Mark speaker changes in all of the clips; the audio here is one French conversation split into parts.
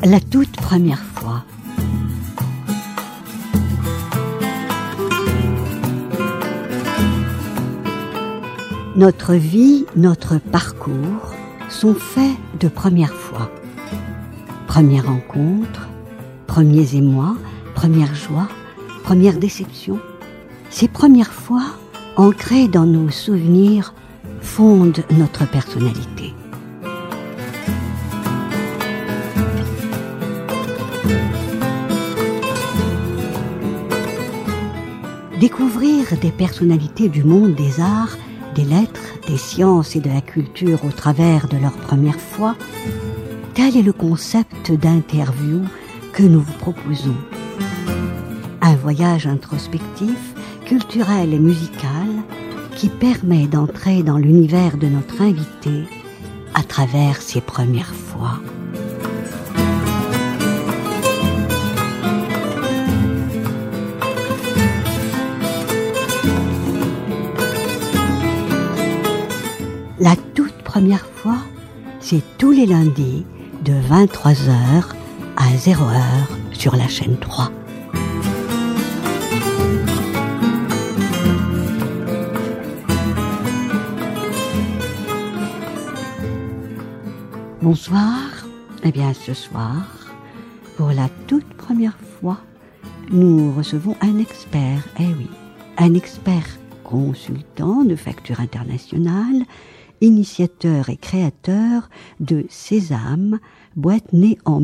Speaker 1: La toute première fois. Notre vie, notre parcours sont faits de premières fois. Première rencontre, premiers émois, première joie, première déception. Ces premières fois, ancrées dans nos souvenirs, fondent notre personnalité. Découvrir des personnalités du monde des arts, des lettres, des sciences et de la culture au travers de leur première fois, tel est le concept d'interview que nous vous proposons. Un voyage introspectif, culturel et musical qui permet d'entrer dans l'univers de notre invité à travers ses premières fois. La toute première fois, c'est tous les lundis de 23h à 0h sur la chaîne 3. Bonsoir. Eh bien, ce soir, pour la toute première fois, nous recevons un expert. Eh oui, un expert consultant de facture internationale, initiateur et créateur de Sésame, boîte née en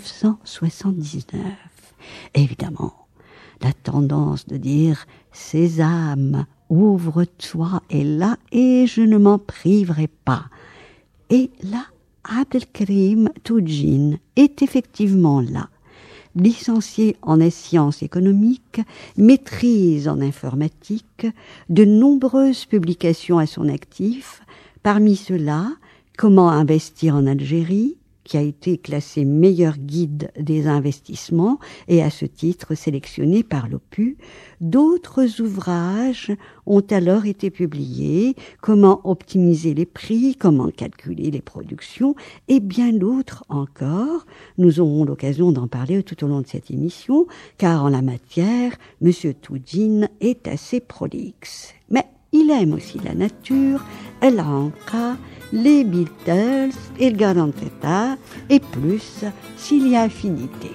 Speaker 1: 1979. Évidemment, la tendance de dire « Sésame, ouvre-toi » est là et je ne m'en priverai pas. Et là, Abdelkarim Toudjine est effectivement là. Licencié en sciences économiques, maîtrise en informatique, de nombreuses publications à son actif. Parmi ceux-là, Comment investir en Algérie, qui a été classé meilleur guide des investissements et à ce titre sélectionné par l'OPU. D'autres ouvrages ont alors été publiés, Comment optimiser les prix, Comment calculer les productions et bien d'autres encore. Nous aurons l'occasion d'en parler tout au long de cette émission, car en la matière, M. Toudjine est assez prolixe. Mais il aime aussi la nature, El Anka, les Beatles, El Garanteta et plus, s'il y a affinité.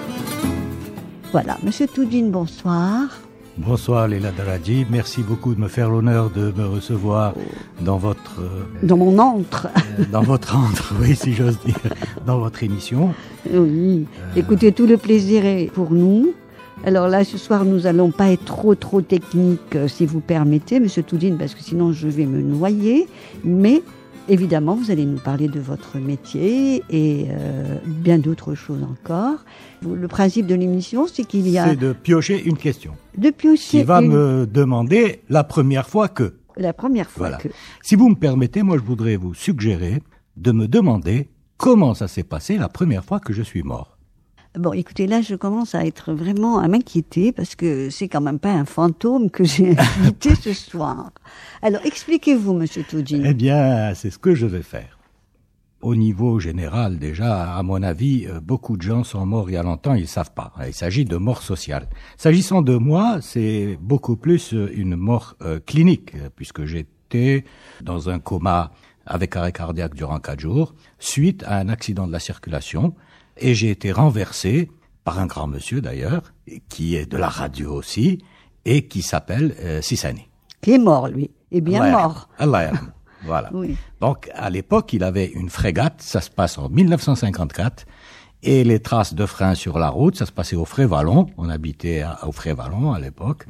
Speaker 1: Voilà, Monsieur Toudjine, bonsoir.
Speaker 2: Bonsoir Leila Daradi, merci beaucoup de me faire l'honneur de me recevoir dans votre...
Speaker 1: Dans mon antre.
Speaker 2: Dans votre antre, oui, si j'ose dire, dans votre émission.
Speaker 1: Oui, écoutez, tout le plaisir est pour nous. Alors là, ce soir, nous allons pas être trop techniques, si vous permettez, Monsieur Toudjine, parce que sinon je vais me noyer, mais... Évidemment, vous allez nous parler de votre métier et bien d'autres choses encore. Le principe de l'émission, c'est qu'il y a...
Speaker 2: C'est de piocher une question.
Speaker 1: De piocher
Speaker 2: qui va me demander la première fois que...
Speaker 1: La première fois
Speaker 2: voilà.
Speaker 1: que...
Speaker 2: Si vous me permettez, moi je voudrais vous suggérer de me demander comment ça s'est passé la première fois que je suis mort.
Speaker 1: Bon, écoutez, là, je commence à être vraiment à m'inquiéter parce que c'est quand même pas un fantôme que j'ai invité ce soir. Alors, expliquez-vous, Monsieur Toudjine.
Speaker 2: Eh bien, c'est ce que je vais faire. Au niveau général, déjà, à mon avis, beaucoup de gens sont morts il y a longtemps, ils ne savent pas. Il s'agit de mort sociale. S'agissant de moi, c'est beaucoup plus une mort clinique, puisque j'étais dans un coma avec arrêt cardiaque durant 4 jours, suite à un accident de la circulation. Et j'ai été renversé par un grand monsieur d'ailleurs, qui est de la radio aussi, et qui s'appelle Sissani.
Speaker 1: Qui est mort, lui. Et bien
Speaker 2: Allah
Speaker 1: mort.
Speaker 2: Allah, voilà.
Speaker 1: Oui.
Speaker 2: Donc, à l'époque, il avait une frégate, ça se passe en 1954, et les traces de frein sur la route, ça se passait au Frévalon, on habitait au Frévalon à l'époque,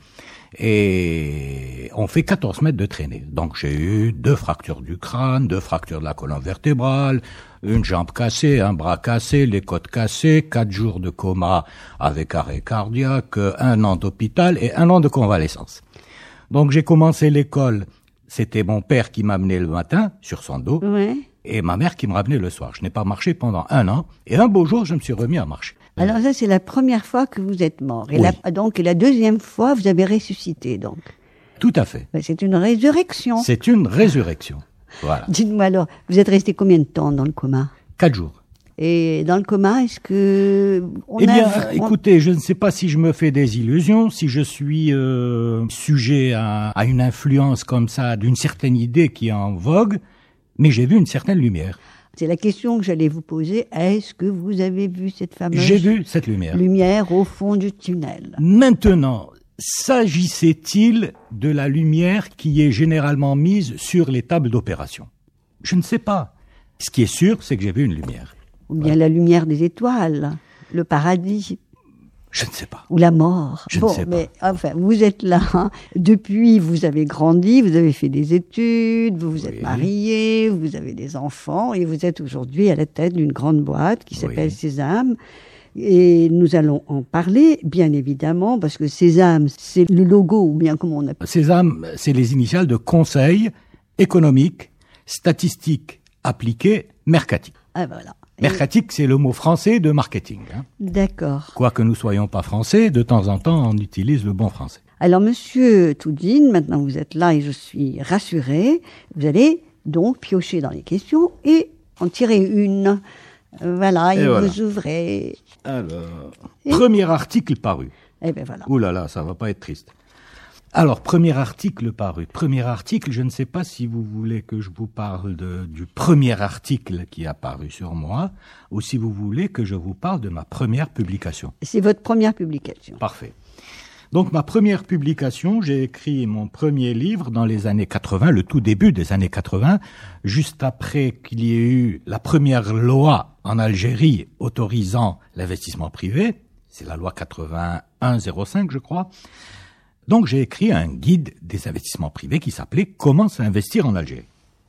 Speaker 2: et on fait 14 mètres de traînée. Donc j'ai eu 2 fractures du crâne, 2 fractures de la colonne vertébrale, une jambe cassée, un bras cassé, les côtes cassées, 4 jours de coma avec arrêt cardiaque, 1 an d'hôpital et 1 an de convalescence. Donc j'ai commencé l'école, c'était mon père qui m'amenait le matin sur son dos,
Speaker 1: Ouais.
Speaker 2: et ma mère qui me ramenait le soir. Je n'ai pas marché pendant 1 an, et un beau jour je me suis remis à marcher.
Speaker 1: Alors ça, c'est la première fois que vous êtes mort. Et
Speaker 2: Oui.
Speaker 1: la deuxième fois, vous avez ressuscité, donc.
Speaker 2: Tout à fait.
Speaker 1: C'est une résurrection.
Speaker 2: C'est une résurrection. Voilà.
Speaker 1: Dites-moi alors, vous êtes resté combien de temps dans le coma?
Speaker 2: 4 jours.
Speaker 1: Et dans le coma, est-ce que...
Speaker 2: Écoutez, je ne sais pas si je me fais des illusions, si je suis sujet à une influence comme ça, d'une certaine idée qui est en vogue, mais j'ai vu une certaine lumière.
Speaker 1: C'est la question que j'allais vous poser. Est-ce que vous avez vu cette fameuse...
Speaker 2: J'ai vu cette lumière.
Speaker 1: Lumière au fond du tunnel.
Speaker 2: Maintenant, s'agissait-il de la lumière qui est généralement mise sur les tables d'opération? Je ne sais pas. Ce qui est sûr, c'est que j'ai vu une lumière.
Speaker 1: Ou bien la lumière des étoiles, le paradis.
Speaker 2: Je ne sais pas.
Speaker 1: Ou la mort.
Speaker 2: Je ne sais pas.
Speaker 1: Mais enfin, vous êtes là. Hein. Depuis, vous avez grandi, vous avez fait des études, vous vous êtes marié, vous avez des enfants, et vous êtes aujourd'hui à la tête d'une grande boîte qui s'appelle Sésame. Et nous allons en parler, bien évidemment, parce que Sésame, c'est le logo, ou bien comment on appelle.
Speaker 2: Sésame, c'est les initiales de Conseil économique, statistique appliqué, mercatique.
Speaker 1: Ah voilà.
Speaker 2: Mercatique, c'est le mot français de marketing. Hein.
Speaker 1: D'accord.
Speaker 2: Quoique nous soyons pas français, de temps en temps, on utilise le bon français.
Speaker 1: Alors, Monsieur Toudine, maintenant vous êtes là et je suis rassurée. Vous allez donc piocher dans les questions et en tirer une. Voilà, et vous ouvrez.
Speaker 2: Alors, premier article paru.
Speaker 1: Eh ben voilà.
Speaker 2: Ouh là là, ça va pas être triste. Alors, premier article paru. Premier article, je ne sais pas si vous voulez que je vous parle du premier article qui a paru sur moi, ou si vous voulez que je vous parle de ma première publication.
Speaker 1: C'est votre première publication.
Speaker 2: Parfait. Donc, ma première publication, j'ai écrit mon premier livre dans les années 80, le tout début des années 80, juste après qu'il y ait eu la première loi en Algérie autorisant l'investissement privé. C'est la loi 81-05, je crois. Donc, j'ai écrit un guide des investissements privés qui s'appelait « Comment s'investir en Algérie ».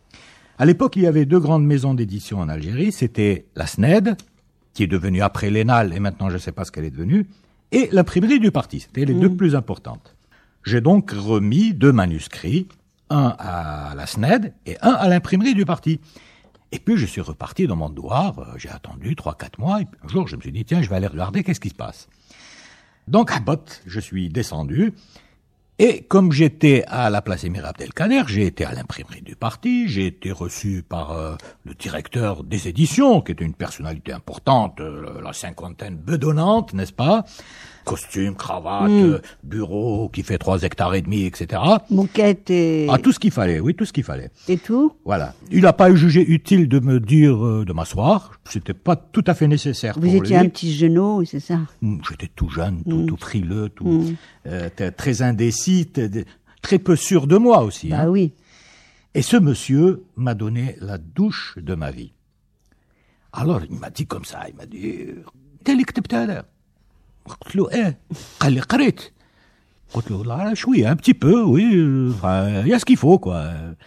Speaker 2: À l'époque, il y avait deux grandes maisons d'édition en Algérie. C'était la SNED, qui est devenue après l'ENAL, et maintenant je ne sais pas ce qu'elle est devenue, et l'imprimerie du parti. C'était les deux plus importantes. J'ai donc remis deux manuscrits, un à la SNED et un à l'imprimerie du parti. Et puis, je suis reparti dans mon douar. J'ai attendu 3-4 mois. Et un jour, je me suis dit, tiens, je vais aller regarder qu'est-ce qui se passe. Donc, à Bot, je suis descendu. Et comme j'étais à la place Émir Abdelkader, j'ai été à l'imprimerie du parti, j'ai été reçu par le directeur des éditions, qui était une personnalité importante, la cinquantaine bedonnante, n'est-ce pas? Costume, cravate, bureau qui fait 3,5 hectares, etc.
Speaker 1: Moquette et...
Speaker 2: Ah, tout ce qu'il fallait, oui, tout ce qu'il fallait.
Speaker 1: Et tout?
Speaker 2: Voilà. Il n'a pas jugé utile de me dire de m'asseoir. C'était pas tout à fait nécessaire pour lui.
Speaker 1: Vous étiez un petit genou, c'est ça?
Speaker 2: J'étais tout jeune, tout frileux, très indécis, très peu sûr de moi aussi.
Speaker 1: Bah oui.
Speaker 2: Et ce monsieur m'a donné la douche de ma vie. Alors, il m'a dit comme ça, il m'a dit, t'es اللي كتبتها هذا؟ قلت له ايه قال لي قريت قلت له والله شويه un petit peu oui il y a ce qu'il faut quoi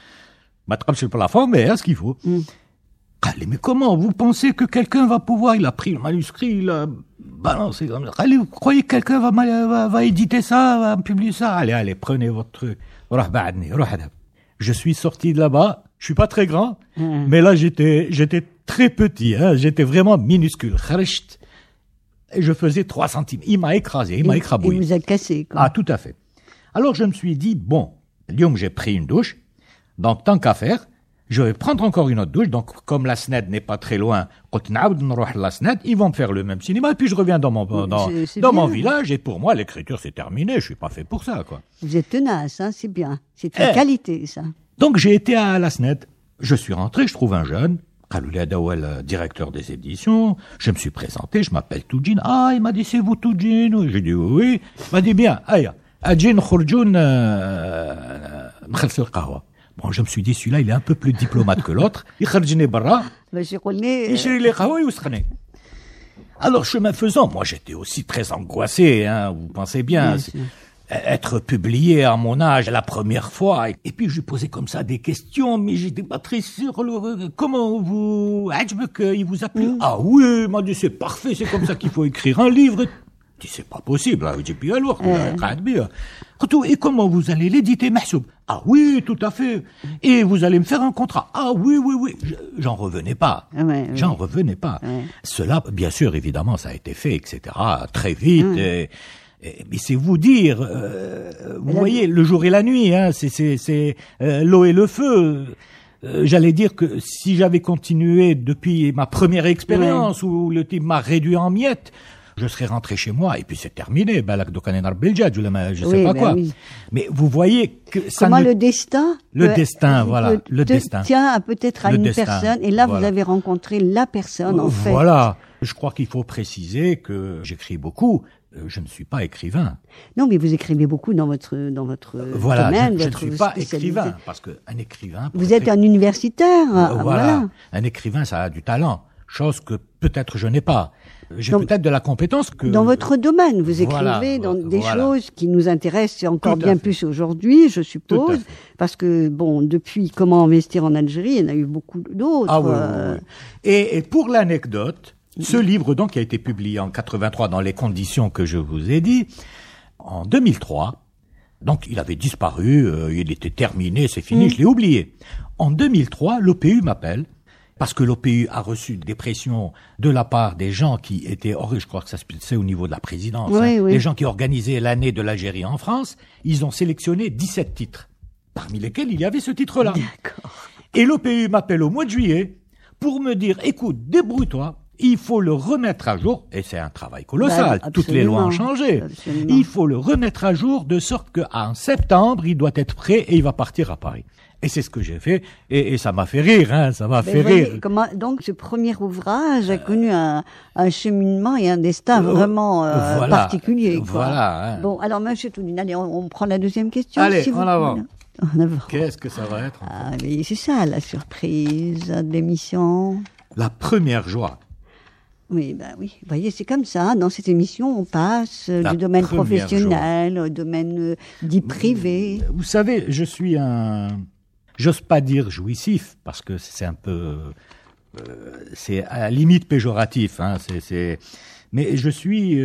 Speaker 2: ما تقبلش البلافون mais il y a ce qu'il faut قال لي mais comment vous pensez que quelqu'un va pouvoir, il a pris le manuscrit, il a balancé comme ça, قال لي vous croyez que quelqu'un va éditer ça, va publier ça, allez prenez votre truc روح بعدني روح هذا. Je suis sorti de là-bas, je suis pas très grand mais là j'étais très petit, hein, j'étais vraiment minuscule. خرجت et je faisais 3 centimètres. Il m'a écrasé, il m'a écrabouillé.
Speaker 1: Il vous a cassé, quoi.
Speaker 2: Ah, tout à fait. Alors, je me suis dit, bon, Lyon, j'ai pris une douche. Donc, tant qu'à faire, je vais prendre encore une autre douche. Donc, comme la SNED n'est pas très loin, ils vont me faire le même cinéma. Et puis, je reviens dans mon village. Et pour moi, l'écriture, c'est terminé. Je suis pas fait pour ça, quoi.
Speaker 1: Vous êtes tenace, hein, c'est bien. C'est une qualité, ça.
Speaker 2: Donc, j'ai été à la SNED. Je suis rentré, je trouve un jeune. Khalouli Dawel, directeur des éditions, je me suis présenté, je m'appelle Toudjine. Ah, il m'a dit, c'est vous Toudjine? J'ai dit oui. Il m'a dit bien, aïe, Adjine Khourjoun, Mkhalsel Kahwa. Bon, je me suis dit, celui-là, il est un peu plus diplomate que l'autre. Il kharjini barra. Il chérit les kahwa, il ouskhane. Alors, chemin faisant, moi, j'étais aussi très angoissé, hein, vous pensez bien. Être publié à mon âge la première fois. Et puis, je lui posais comme ça des questions, mais j'étais pas très sûr. Comment vous... il vous a plu? Ah oui, il m'a dit, c'est parfait, c'est comme ça qu'il faut écrire un livre. Je dis, c'est pas possible. J'ai dit, alors, et comment vous allez l'éditer, Mahsoub? Ah oui, tout à fait. Et vous allez me faire un contrat? Ah oui. J'en revenais pas. J'en revenais pas. Cela, bien sûr, évidemment, ça a été fait, etc. Très vite. Mais c'est vous dire, vous voyez, le jour et la nuit, hein, c'est l'eau et le feu. j'allais dire que si j'avais continué depuis ma première expérience où le type m'a réduit en miettes, je serais rentré chez moi et puis c'est terminé. Je sais pas quoi. Oui. Mais vous voyez que ça
Speaker 1: comment le destin
Speaker 2: tient
Speaker 1: peut-être à une personne et là vous avez rencontré la personne en fait.
Speaker 2: Voilà. Je crois qu'il faut préciser que j'écris beaucoup. Je ne suis pas écrivain.
Speaker 1: Non, mais vous écrivez beaucoup dans votre
Speaker 2: voilà,
Speaker 1: domaine.
Speaker 2: Je ne suis pas écrivain parce qu'un écrivain.
Speaker 1: Vous êtes un universitaire. Voilà.
Speaker 2: Un écrivain, ça a du talent, chose que peut-être je n'ai pas. J'ai peut-être de la compétence que...
Speaker 1: Dans votre domaine, vous écrivez dans des choses qui nous intéressent encore bien plus aujourd'hui, je suppose, parce que, bon, depuis Comment investir en Algérie, il y en a eu beaucoup d'autres.
Speaker 2: Ah oui. Et pour l'anecdote, ce livre, donc, qui a été publié en 83 dans les conditions que je vous ai dit, en 2003, donc il avait disparu, il était terminé, c'est fini, je l'ai oublié. En 2003, l'OPU m'appelle, parce que l'OPU a reçu des pressions de la part des gens qui étaient, je crois que ça se passait au niveau de la présidence, les gens qui organisaient l'année de l'Algérie en France, ils ont sélectionné 17 titres, parmi lesquels il y avait ce titre-là.
Speaker 1: D'accord.
Speaker 2: Et l'OPU m'appelle au mois de juillet pour me dire, écoute, débrouille-toi, il faut le remettre à jour, et c'est un travail colossal, toutes les lois ont changé. Absolument. Il faut le remettre à jour de sorte qu'en septembre, il doit être prêt et il va partir à Paris. Et c'est ce que j'ai fait, et ça m'a fait rire, ça m'a fait rire.
Speaker 1: Donc ce premier ouvrage a connu un cheminement et un destin vraiment particulier. Quoi.
Speaker 2: Voilà.
Speaker 1: Bon, alors Monsieur Tounine, allez, on prend la deuxième question.
Speaker 2: Allez,
Speaker 1: si
Speaker 2: en avant.
Speaker 1: En avant.
Speaker 2: Qu'est-ce que ça va être?
Speaker 1: Ah, mais c'est ça, la surprise de l'émission.
Speaker 2: La première joie.
Speaker 1: Oui, vous voyez, c'est comme ça. Dans cette émission, on passe du domaine professionnel au domaine dit privé.
Speaker 2: Vous savez, je suis j'ose pas dire jouissif, parce que c'est un peu, c'est à la limite péjoratif, mais je suis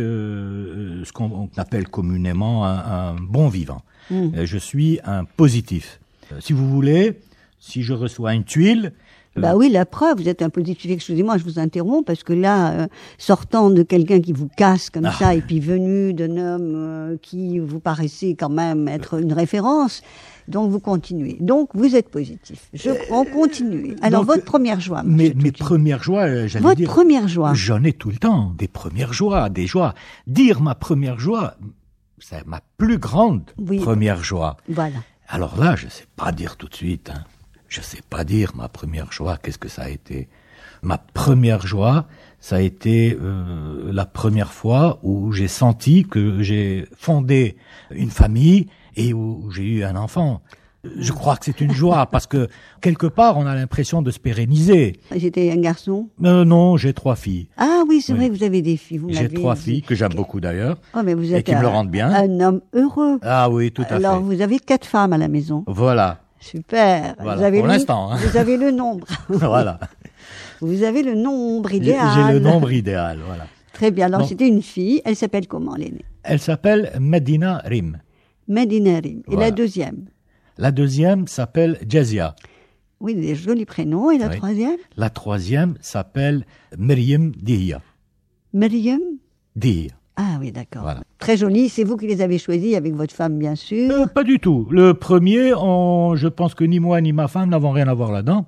Speaker 2: ce qu'on appelle communément un bon vivant. Je suis un positif. Si vous voulez, si je reçois une tuile,
Speaker 1: oui, la preuve, vous êtes un positif. Excusez-moi, je vous interromps parce que là, sortant de quelqu'un qui vous casse comme ça et puis venu d'un homme qui vous paraissait quand même être une référence, donc vous continuez. Donc vous êtes positif. On continue. Alors votre première joie.
Speaker 2: Mes premières joies, j'allais dire.
Speaker 1: Votre première joie.
Speaker 2: J'en ai tout le temps, des premières joies, des joies. Dire ma première joie, c'est ma plus grande première joie.
Speaker 1: Voilà.
Speaker 2: Alors là, je sais pas dire tout de suite. Je sais pas dire ma première joie, qu'est-ce que ça a été. Ma première joie, ça a été la première fois où j'ai senti que j'ai fondé une famille et où j'ai eu un enfant. Je crois que c'est une joie parce que quelque part on a l'impression de se pérenniser.
Speaker 1: J'étais un garçon?
Speaker 2: Non, j'ai 3 filles.
Speaker 1: Ah oui, c'est vrai que vous avez des filles.
Speaker 2: J'ai 3 filles que j'aime beaucoup d'ailleurs.
Speaker 1: Oh, mais vous êtes
Speaker 2: et qui me le rendent bien.
Speaker 1: Un homme heureux.
Speaker 2: Ah oui, tout à fait.
Speaker 1: Alors vous avez 4 femmes à la maison.
Speaker 2: Voilà.
Speaker 1: Super.
Speaker 2: Voilà,
Speaker 1: vous avez
Speaker 2: pour l'instant.
Speaker 1: Vous avez le nombre.
Speaker 2: Voilà.
Speaker 1: Vous avez le nombre idéal.
Speaker 2: J'ai le nombre idéal, voilà.
Speaker 1: Très bien. Alors, c'était une fille. Elle s'appelle comment, l'aînée?
Speaker 2: Elle s'appelle Medina Rim.
Speaker 1: Medina Rim. Et la deuxième?
Speaker 2: La deuxième s'appelle Jazia.
Speaker 1: Oui, des jolis prénoms. Et la troisième?
Speaker 2: La troisième s'appelle Myriam Dihia.
Speaker 1: Myriam
Speaker 2: Dihia.
Speaker 1: Ah oui, d'accord. Voilà. Très joli. C'est vous qui les avez choisis avec votre femme, bien sûr.
Speaker 2: Pas du tout. Le premier, je pense que ni moi ni ma femme n'avons rien à voir là-dedans.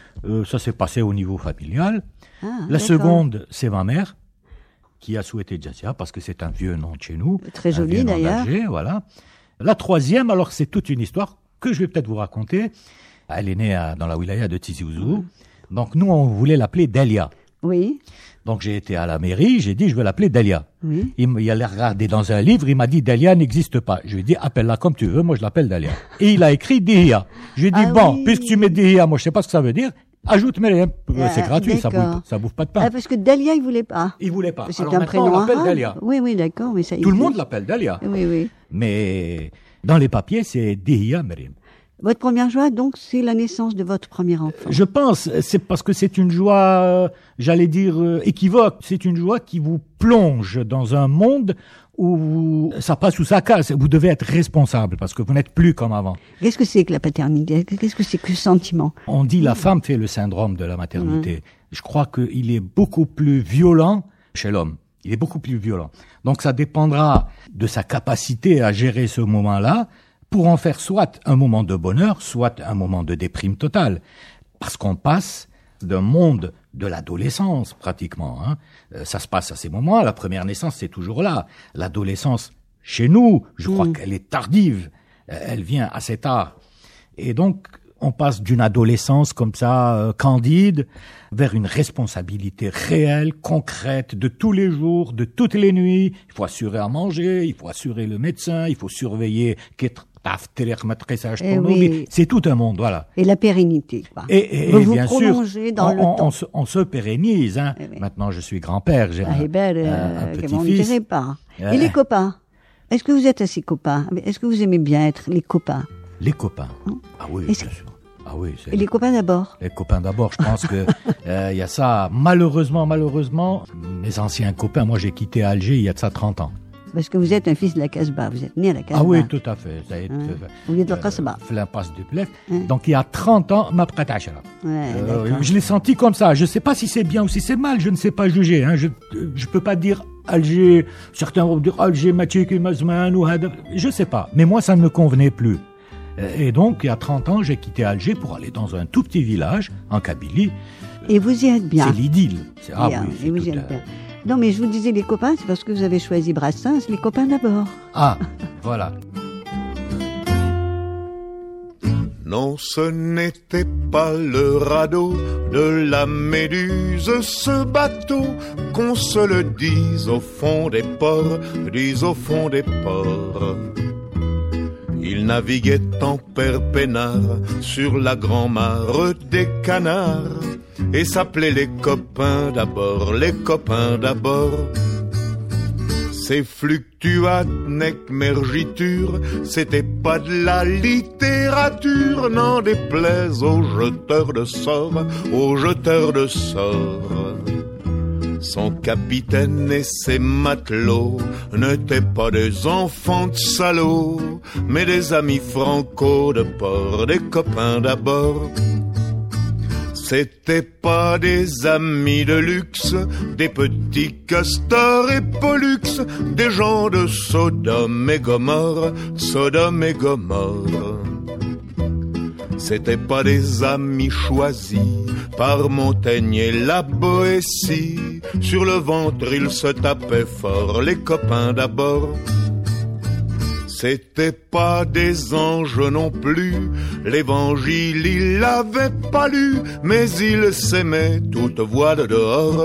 Speaker 2: Ça s'est passé au niveau familial. La seconde, c'est ma mère qui a souhaité Jazia parce que c'est un vieux nom de chez nous.
Speaker 1: Très joli d'ailleurs.
Speaker 2: Voilà. La troisième, alors c'est toute une histoire que je vais peut-être vous raconter. Elle est née dans la wilaya de Tizi Ouzou. Donc nous, on voulait l'appeler Dalia.
Speaker 1: Oui.
Speaker 2: Donc j'ai été à la mairie, j'ai dit je vais l'appeler Dalia.
Speaker 1: Oui.
Speaker 2: Il allait regarder dans un livre, il m'a dit Dalia n'existe pas. Je lui ai dit appelle-la comme tu veux, moi je l'appelle Dalia. Et il a écrit Dihia. Je lui ai dit puisque tu mets Dihia, moi je sais pas ce que ça veut dire. Ajoute Myriam, c'est gratuit, ça bouffe pas de pain.
Speaker 1: Parce que Dalia, il voulait pas.
Speaker 2: Il voulait pas.
Speaker 1: C'est
Speaker 2: alors
Speaker 1: un prénom
Speaker 2: on l'appelle Dalia.
Speaker 1: Oui, d'accord, mais ça.
Speaker 2: Tout le monde l'appelle Dalia.
Speaker 1: Oui.
Speaker 2: Mais dans les papiers, c'est Dihia Myriam.
Speaker 1: Votre première joie, donc, c'est la naissance de votre premier enfant.
Speaker 2: Je pense, c'est parce que c'est une joie, j'allais dire, équivoque. C'est une joie qui vous plonge dans un monde où ça passe ou ça casse. Vous devez être responsable parce que vous n'êtes plus comme avant.
Speaker 1: Qu'est-ce que c'est que la paternité? Qu'est-ce que c'est que le sentiment?
Speaker 2: On dit la femme fait le syndrome de la maternité. Je crois qu'il est beaucoup plus violent chez l'homme. Il est beaucoup plus violent. Donc ça dépendra de sa capacité à gérer ce moment-là pour en faire soit un moment de bonheur, soit un moment de déprime totale. parce qu'on passe d'un monde de l'adolescence, pratiquement. Ça se passe à ces moments. La première naissance, c'est toujours là. L'adolescence, chez nous, je crois qu'elle est tardive. Elle vient assez tard. Et donc, on passe d'une adolescence comme ça, candide, vers une responsabilité réelle, concrète, de tous les jours, de toutes les nuits. Il faut assurer à manger, il faut assurer le médecin, il faut surveiller
Speaker 1: oui.
Speaker 2: C'est tout un monde, voilà.
Speaker 1: Et la pérennité, quoi.
Speaker 2: Et
Speaker 1: vous
Speaker 2: bien sûr,
Speaker 1: dans le temps.
Speaker 2: On se pérennise.
Speaker 1: Oui.
Speaker 2: Maintenant, je suis grand-père, j'ai un petit-fils.
Speaker 1: Ne pas. Et les copains? Est-ce que vous êtes assez copains? Est-ce que vous aimez bien être les copains?
Speaker 2: Les copains? Ah oui, bien sûr. Ah oui,
Speaker 1: et les copains d'abord?
Speaker 2: Les copains d'abord, je pense que il y a ça. Malheureusement, mes anciens copains, moi j'ai quitté Alger il y a de ça 30 ans.
Speaker 1: Parce que vous êtes un fils de la Casbah, vous êtes né à la Casbah.
Speaker 2: Ah oui, tout à fait. Ça a été,
Speaker 1: vous êtes de la Casbah.
Speaker 2: L'impasse du Plef. Donc il y a 30 ans, ma prête Achara.
Speaker 1: Ouais,
Speaker 2: je l'ai senti comme ça. Je ne sais pas si c'est bien ou si c'est mal, je ne sais pas juger. Je ne peux pas dire Alger, certains vont dire Alger, Mathieu, Mazman, ou Hada. Je ne sais pas. Mais moi, ça ne me convenait plus. Et donc, il y a 30 ans, j'ai quitté Alger pour aller dans un tout petit village, en Kabylie.
Speaker 1: Et vous y êtes bien.
Speaker 2: C'est l'idylle.
Speaker 1: Et vous y êtes bien. Non, mais je vous disais les copains, c'est parce que vous avez choisi Brassens, les copains d'abord.
Speaker 2: Ah, voilà.
Speaker 3: Non, ce n'était pas le radeau de la Méduse, ce bateau, qu'on se le dise au fond des ports, Il naviguait en père peinard sur la grand-mare des canards et s'appelait les copains d'abord. Ces fluctuates nec mergiture, c'était pas de la littérature, n'en déplaise aux jeteurs de sorts. Son capitaine et ses matelots n'étaient pas des enfants de salauds, mais des amis franco de port, des copains d'abord. C'étaient pas des amis de luxe, des petits castors et pollux, des gens de Sodome et Gomorre. C'étaient pas des amis choisis par Montaigne et la Boétie. Sur le ventre ils se tapaient fort, les copains d'abord. C'étaient pas des anges non plus, l'évangile il l'avait pas lu, mais ils s'aimaient toute voile dehors.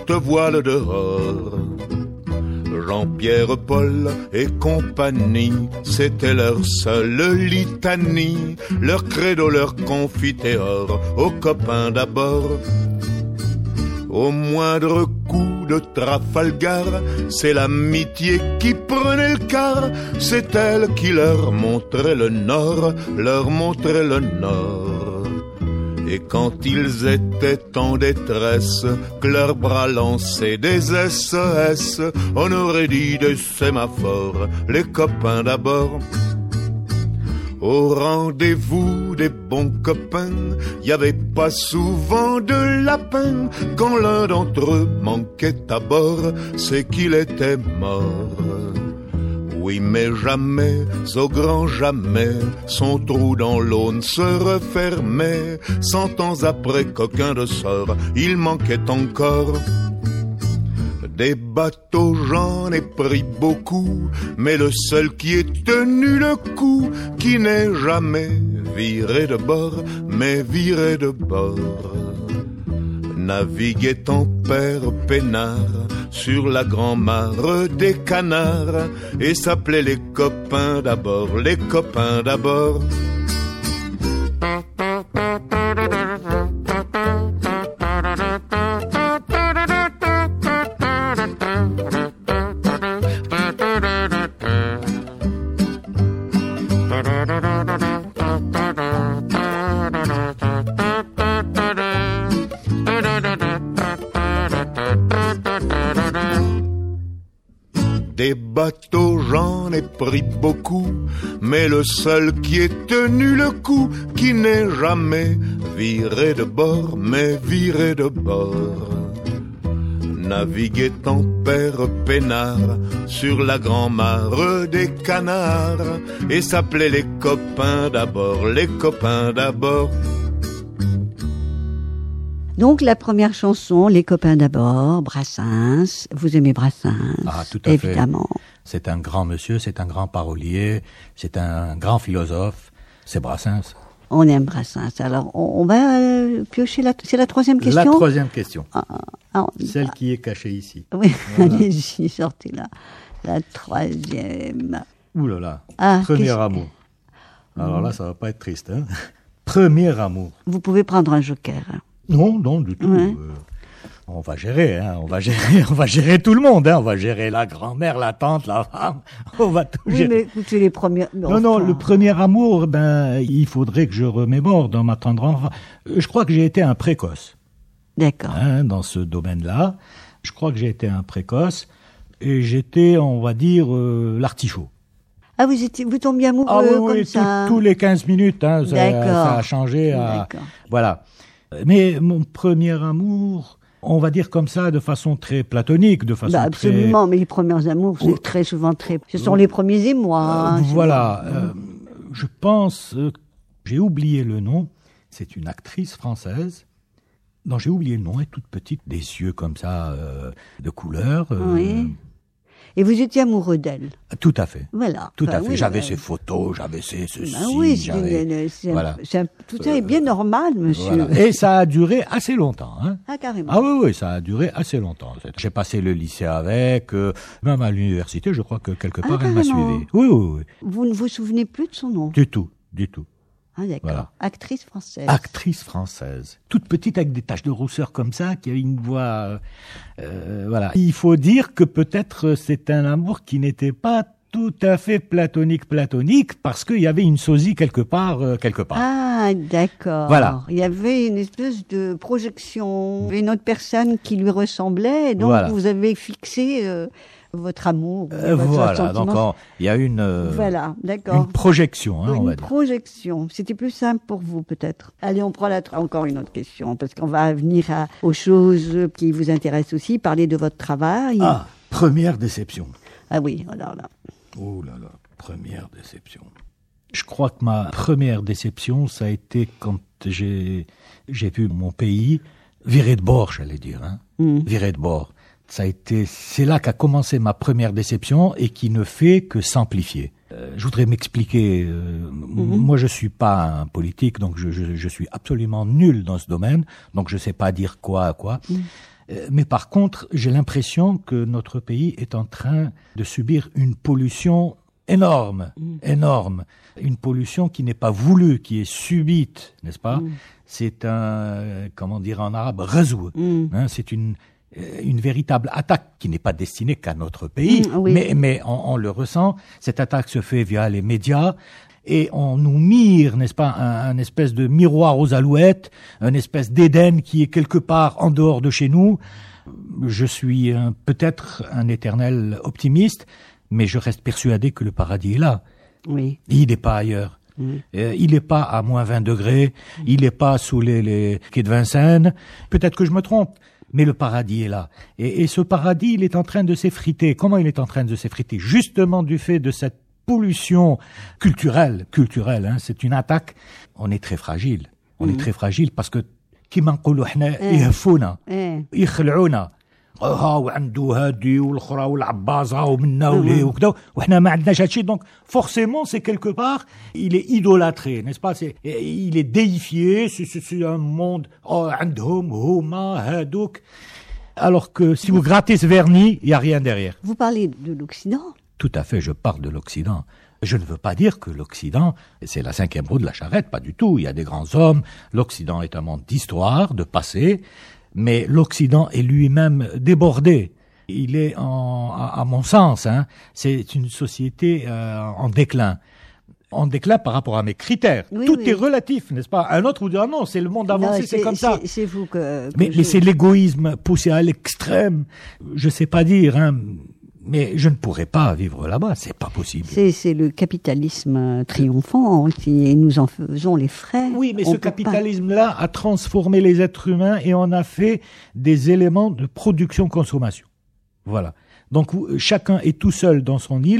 Speaker 3: Jean-Pierre, Paul et compagnie, c'était leur seule litanie, leur credo, leur confiteor, aux copains d'abord. Au moindre coup de Trafalgar, c'est l'amitié qui prenait le quart, c'est elle qui leur montrait le nord. Et quand ils étaient en détresse, que leurs bras lançaient des SOS, on aurait dit des sémaphores, les copains d'abord. Au rendez-vous des bons copains, y avait pas souvent de lapin. Quand l'un d'entre eux manquait à bord, c'est qu'il était mort. Oui, mais jamais, au grand jamais, son trou dans l'eau ne se refermait. 100 ans après qu'aucun de sort, il manquait encore. Des bateaux, j'en ai pris beaucoup, mais le seul qui ait tenu le coup, qui n'est jamais viré de bord, mais viré de bord, naviguait en père peinard sur la grand-mare des canards et s'appelait les copains d'abord. Des bateaux, j'en ai pris beaucoup, mais le seul qui ait tenu le coup, qui n'est jamais viré de bord, mais viré de bord, naviguait en père peinard sur la grand-mare des canards et s'appelait les copains d'abord.
Speaker 1: Donc la première chanson, Les copains d'abord, Brassens. Vous aimez Brassens?
Speaker 2: Ah, tout à
Speaker 1: évidemment.
Speaker 2: fait. C'est un grand monsieur, c'est un grand parolier, c'est un grand philosophe. C'est Brassens.
Speaker 1: On aime Brassens. Alors on va piocher c'est la troisième question.
Speaker 2: La troisième question. Celle
Speaker 1: ah,
Speaker 2: qui est cachée ici.
Speaker 1: Oui,
Speaker 2: voilà.
Speaker 1: allez-y, sortez-la. La troisième.
Speaker 2: Ouh là là. Premier amour. Alors là, ça va pas être triste. Hein. Premier amour.
Speaker 1: Vous pouvez prendre un joker.
Speaker 2: Non, du tout.
Speaker 1: Ouais.
Speaker 2: On va gérer, hein. On va gérer tout le monde, hein. On va gérer la grand-mère, la tante, la femme. On va tout gérer.
Speaker 1: Oui, mais écoutez, les premières...
Speaker 2: Non, le premier amour, il faudrait que je remémore dans ma tendre enfance. Je crois que j'ai été un précoce.
Speaker 1: D'accord.
Speaker 2: Hein, dans ce domaine-là. Je crois que j'ai été un précoce. Et j'étais, on va dire, l'artichaut.
Speaker 1: Ah, vous tombiez amoureux comme ça.
Speaker 2: Tous les 15 minutes, hein, ça a changé. Voilà. Mais mon premier amour, on va dire comme ça, de façon très platonique, de façon
Speaker 1: absolument, mais les premiers amours, c'est très souvent ce sont les premiers émois.
Speaker 2: Voilà. Je pense, j'ai oublié le nom, c'est une actrice française. Non, j'ai oublié le nom, elle est toute petite, des yeux comme ça, de couleur.
Speaker 1: Oui. Et vous étiez amoureux d'elle?
Speaker 2: Tout à fait.
Speaker 1: Voilà.
Speaker 2: Tout à fait. J'avais ses photos, j'avais ses ceci.
Speaker 1: Oui,
Speaker 2: voilà.
Speaker 1: Tout ça est bien normal, monsieur.
Speaker 2: Voilà. Et ça a duré assez longtemps. Hein.
Speaker 1: Ah, carrément.
Speaker 2: Ah oui, ça a duré assez longtemps. J'ai passé le lycée avec, même à l'université, je crois que quelque part elle m'a suivi. Oui.
Speaker 1: Vous ne vous souvenez plus de son nom?
Speaker 2: Du tout.
Speaker 1: Ah, d'accord.
Speaker 2: Voilà.
Speaker 1: Actrice française.
Speaker 2: Actrice française. Toute petite avec des taches de rousseur comme ça, qui avait une voix... voilà. Il faut dire que peut-être c'est un amour qui n'était pas tout à fait platonique, parce qu'il y avait une sosie quelque part.
Speaker 1: Ah, d'accord.
Speaker 2: Voilà.
Speaker 1: Il y avait une espèce de projection, une autre personne qui lui ressemblait, et donc vous avez fixé... votre amour.
Speaker 2: Voilà, donc il y a une projection, hein, on va dire. Une
Speaker 1: projection. C'était plus simple pour vous, peut-être. Allez, on prend encore une autre question, parce qu'on va venir aux choses qui vous intéressent aussi, parler de votre travail.
Speaker 2: Ah, première déception.
Speaker 1: Ah oui, alors là.
Speaker 2: Oh là là, première déception. Je crois que ma première déception, ça a été quand j'ai vu mon pays virer de bord, j'allais dire, hein. Virer de bord. C'est là qu'a commencé ma première déception et qui ne fait que s'amplifier. Je voudrais m'expliquer. Moi, je suis pas un politique, donc je suis absolument nul dans ce domaine, donc je sais pas dire quoi à quoi. Mais par contre, j'ai l'impression que notre pays est en train de subir une pollution énorme. Une pollution qui n'est pas voulue, qui est subite, n'est-ce pas? C'est comment dire en arabe, ghazw. Hein, c'est une véritable attaque qui n'est pas destinée qu'à notre pays, mais on le ressent. Cette attaque se fait via les médias et on nous mire, n'est-ce pas, un espèce de miroir aux alouettes, un espèce d'Éden qui est quelque part en dehors de chez nous. Je suis peut-être un éternel optimiste, mais je reste persuadé que le paradis est là. Oui. Il n'est pas ailleurs. Il n'est pas à moins 20 degrés, il n'est pas sous les quais de Vincennes. Peut-être que je me trompe. Mais le paradis est là. Et ce paradis, il est en train de s'effriter. Comment il est en train de s'effriter? Justement du fait de cette pollution culturelle, hein, c'est une attaque. On est très fragile. Est très fragile parce que, كما نقولوا احنا يهفونا يخلعونا وعنده هادي والاخرى والعبازه ومنا وليه وكذا وحنا ما عندناش هادشي. Donc forcément c'est quelque part il est idolâtré, n'est-ce pas? Il est déifié, c'est un monde عندهم هما هادوك, alors que si vous grattez ce vernis, il y a rien derrière.
Speaker 1: Vous parlez de l'Occident?
Speaker 2: Tout à fait, je parle de l'Occident. Je ne veux pas dire que l'Occident, c'est la 5e roue de la charrette, pas du tout. Il y a des grands hommes. L'Occident est un monde d'histoire, de passé. Mais l'Occident est lui-même débordé. Il est, à mon sens, hein, c'est une société en déclin. En déclin par rapport à mes critères. Tout est relatif, n'est-ce pas? Un autre vous dit, ah non, c'est le monde avancé, c'est comme ça.
Speaker 1: C'est vous que
Speaker 2: mais c'est l'égoïsme poussé à l'extrême. Je sais pas dire, hein. Mais je ne pourrais pas vivre là-bas, c'est pas possible.
Speaker 1: C'est le capitalisme triomphant et nous en faisons les frais.
Speaker 2: Oui, mais ce capitalisme-là a transformé les êtres humains et en a fait des éléments de production-consommation. Voilà. Donc chacun est tout seul dans son île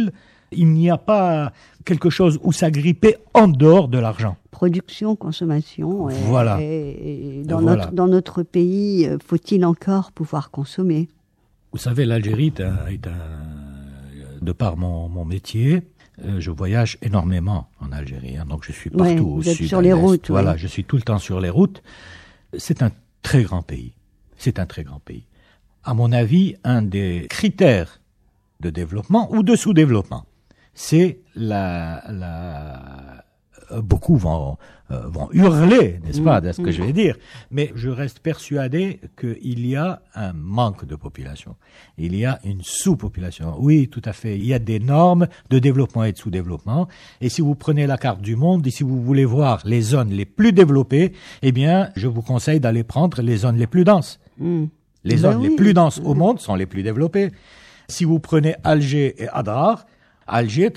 Speaker 2: Il n'y a pas quelque chose où s'agripper en dehors de l'argent.
Speaker 1: Production, consommation.
Speaker 2: Voilà.
Speaker 1: Et dans notre pays, faut-il encore pouvoir consommer?
Speaker 2: Vous savez, l'Algérie de par mon métier, je voyage énormément en Algérie, hein, donc je suis partout au
Speaker 1: vous êtes
Speaker 2: sud,
Speaker 1: sur les routes.
Speaker 2: Voilà,
Speaker 1: oui.
Speaker 2: je suis tout le temps sur les routes. C'est un très grand pays. C'est un très grand pays. À mon avis, un des critères de développement ou de sous-développement, c'est beaucoup vont hurler, n'est-ce pas, de ce que je vais dire. Mais je reste persuadé qu'il y a un manque de population. Il y a une sous-population. Oui, tout à fait. Il y a des normes de développement et de sous-développement. Et si vous prenez la carte du monde, et si vous voulez voir les zones les plus développées, eh bien, je vous conseille d'aller prendre les zones les plus denses. Les zones les plus denses au monde sont les plus développées. Si vous prenez Alger et Adrar, Alger,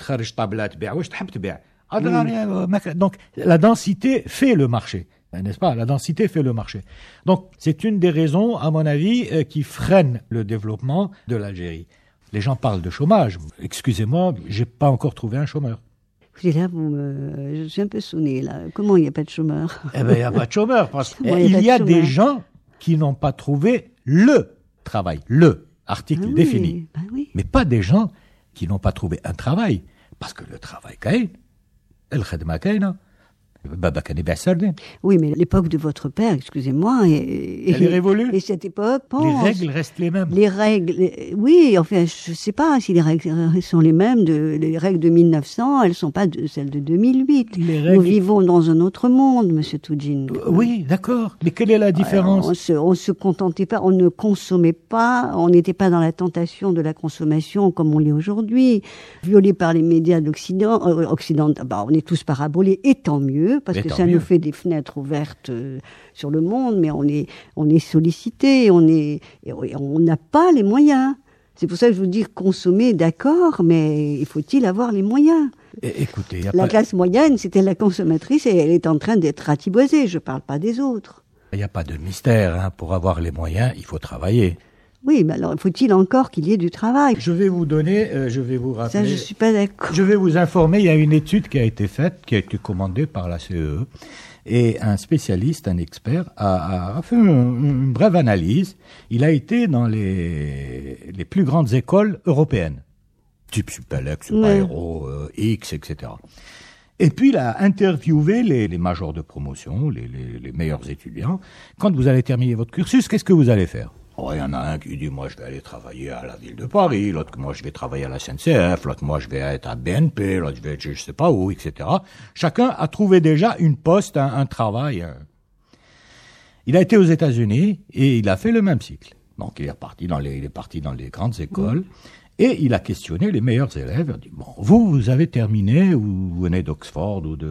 Speaker 2: donc la densité fait le marché, n'est-ce pas? La densité fait le marché. Donc c'est une des raisons, à mon avis, qui freine le développement de l'Algérie. Les gens parlent de chômage. Excusez-moi, j'ai pas encore trouvé un chômeur.
Speaker 1: Là, je suis un peu sonné là. Comment il n'y a pas de chômeur?
Speaker 2: Eh ben, il n'y a pas de chômeur parce qu'il y a des gens qui n'ont pas trouvé le travail, le article défini.
Speaker 1: Oui.
Speaker 2: Mais pas des gens qui n'ont pas trouvé un travail. Parce que le travail كاين, الخدمة كاينة. بابا كان يبيع سردين.
Speaker 1: Oui, mais l'époque de votre père, excusez-moi,
Speaker 2: elle est révolue.
Speaker 1: Et cette époque,
Speaker 2: les règles restent les mêmes.
Speaker 1: Les règles, oui, enfin, je ne sais pas si les règles sont les mêmes. Les règles de 1900, elles ne sont pas celles de 2008. Nous vivons dans un autre monde, Monsieur Toudjine.
Speaker 2: Oui, d'accord. Mais quelle est la différence?
Speaker 1: On se contentait pas, on ne consommait pas, on n'était pas dans la tentation de la consommation comme on l'est aujourd'hui. Violé par les médias d'Occident, on est tous parabolés, et tant mieux. Parce que ça nous fait des fenêtres ouvertes sur le monde, mais on est sollicité, on n'a pas les moyens. C'est pour ça que je vous dis consommer, d'accord, mais faut-il avoir les moyens?
Speaker 2: Écoutez,
Speaker 1: classe moyenne, c'était la consommatrice et elle est en train d'être ratiboisée. Je ne parle pas des autres.
Speaker 2: Il n'y a pas de mystère, hein. Pour avoir les moyens, il faut travailler.
Speaker 1: Oui, mais alors faut-il encore qu'il y ait du travail?
Speaker 2: Je vais vous donner, je vais vous rappeler.
Speaker 1: Ça, je suis pas d'accord.
Speaker 2: Je vais vous informer, il y a une étude qui a été faite, qui a été commandée par la CEE, et un spécialiste, un expert, a fait une brève analyse. Il a été dans les plus grandes écoles européennes, type Supélec, Supaéro, X, etc. Et puis il a interviewé les majors de promotion, les meilleurs étudiants. Quand vous allez terminer votre cursus, qu'est-ce que vous allez faire? Oh, il y en a un qui dit, moi, je vais aller travailler à la ville de Paris, l'autre, moi, je vais travailler à la SNCF, l'autre, moi, je vais être à BNP, l'autre, je vais être je sais pas où, etc. Chacun a trouvé déjà une poste, un travail. Il a été aux États-Unis et il a fait le même cycle. Donc, il est parti dans les grandes écoles et il a questionné les meilleurs élèves. Il a dit, bon, vous avez terminé, ou vous venez d'Oxford ou de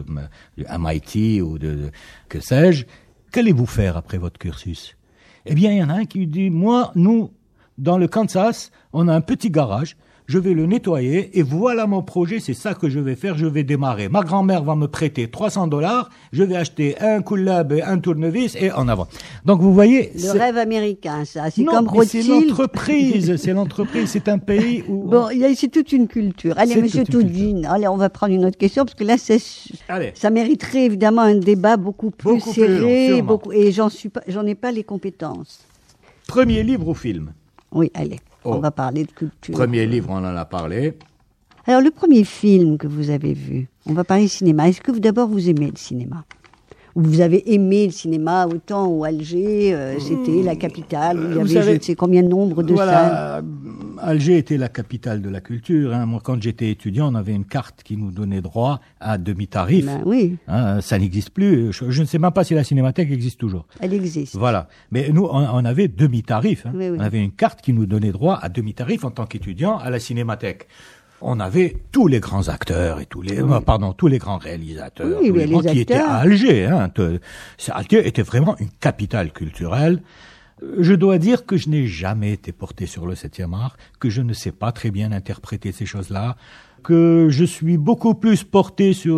Speaker 2: MIT ou que sais-je, qu'allez-vous faire après votre cursus? Eh bien, il y en a un qui dit, nous, dans le Kansas, on a un petit garage, je vais le nettoyer, et voilà mon projet, c'est ça que je vais faire, je vais démarrer. Ma grand-mère va me prêter $300, je vais acheter un coulab et un tournevis, et en avant. Donc, vous voyez...
Speaker 1: Le rêve américain, ça, c'est
Speaker 2: non,
Speaker 1: comme Rothschild.
Speaker 2: C'est l'entreprise, c'est un pays où...
Speaker 1: Bon, c'est toute une culture. Allez, Monsieur Toudjine, allez, on va prendre une autre question, parce que là, ça mériterait évidemment un débat beaucoup plus serré, et j'en ai pas les compétences.
Speaker 2: Premier livre ou film?
Speaker 1: Oui, allez. On va parler de culture.
Speaker 2: Premier livre, on en a parlé.
Speaker 1: Alors, le premier film que vous avez vu, on va parler cinéma. Est-ce que d'abord vous aimez le cinéma? Ou vous avez aimé le cinéma autant où Alger, c'était la capitale, où il y avait je ne sais combien de nombre de salles?
Speaker 2: Alger était la capitale de la culture. Hein. Moi, quand j'étais étudiant, on avait une carte qui nous donnait droit à demi-tarif.
Speaker 1: Ben oui.
Speaker 2: Hein, ça n'existe plus. Je ne sais même pas si la Cinémathèque existe toujours.
Speaker 1: Elle existe.
Speaker 2: Voilà. Mais nous, on avait demi-tarif. Hein.
Speaker 1: Oui.
Speaker 2: On avait une carte qui nous donnait droit à demi-tarif en tant qu'étudiant à la Cinémathèque. On avait tous les grands acteurs et tous les grands réalisateurs, tous les grands qui étaient à Alger. Hein. Alger était vraiment une capitale culturelle. Je dois dire que je n'ai jamais été porté sur le 7e art, que je ne sais pas très bien interpréter ces choses-là, que je suis beaucoup plus porté sur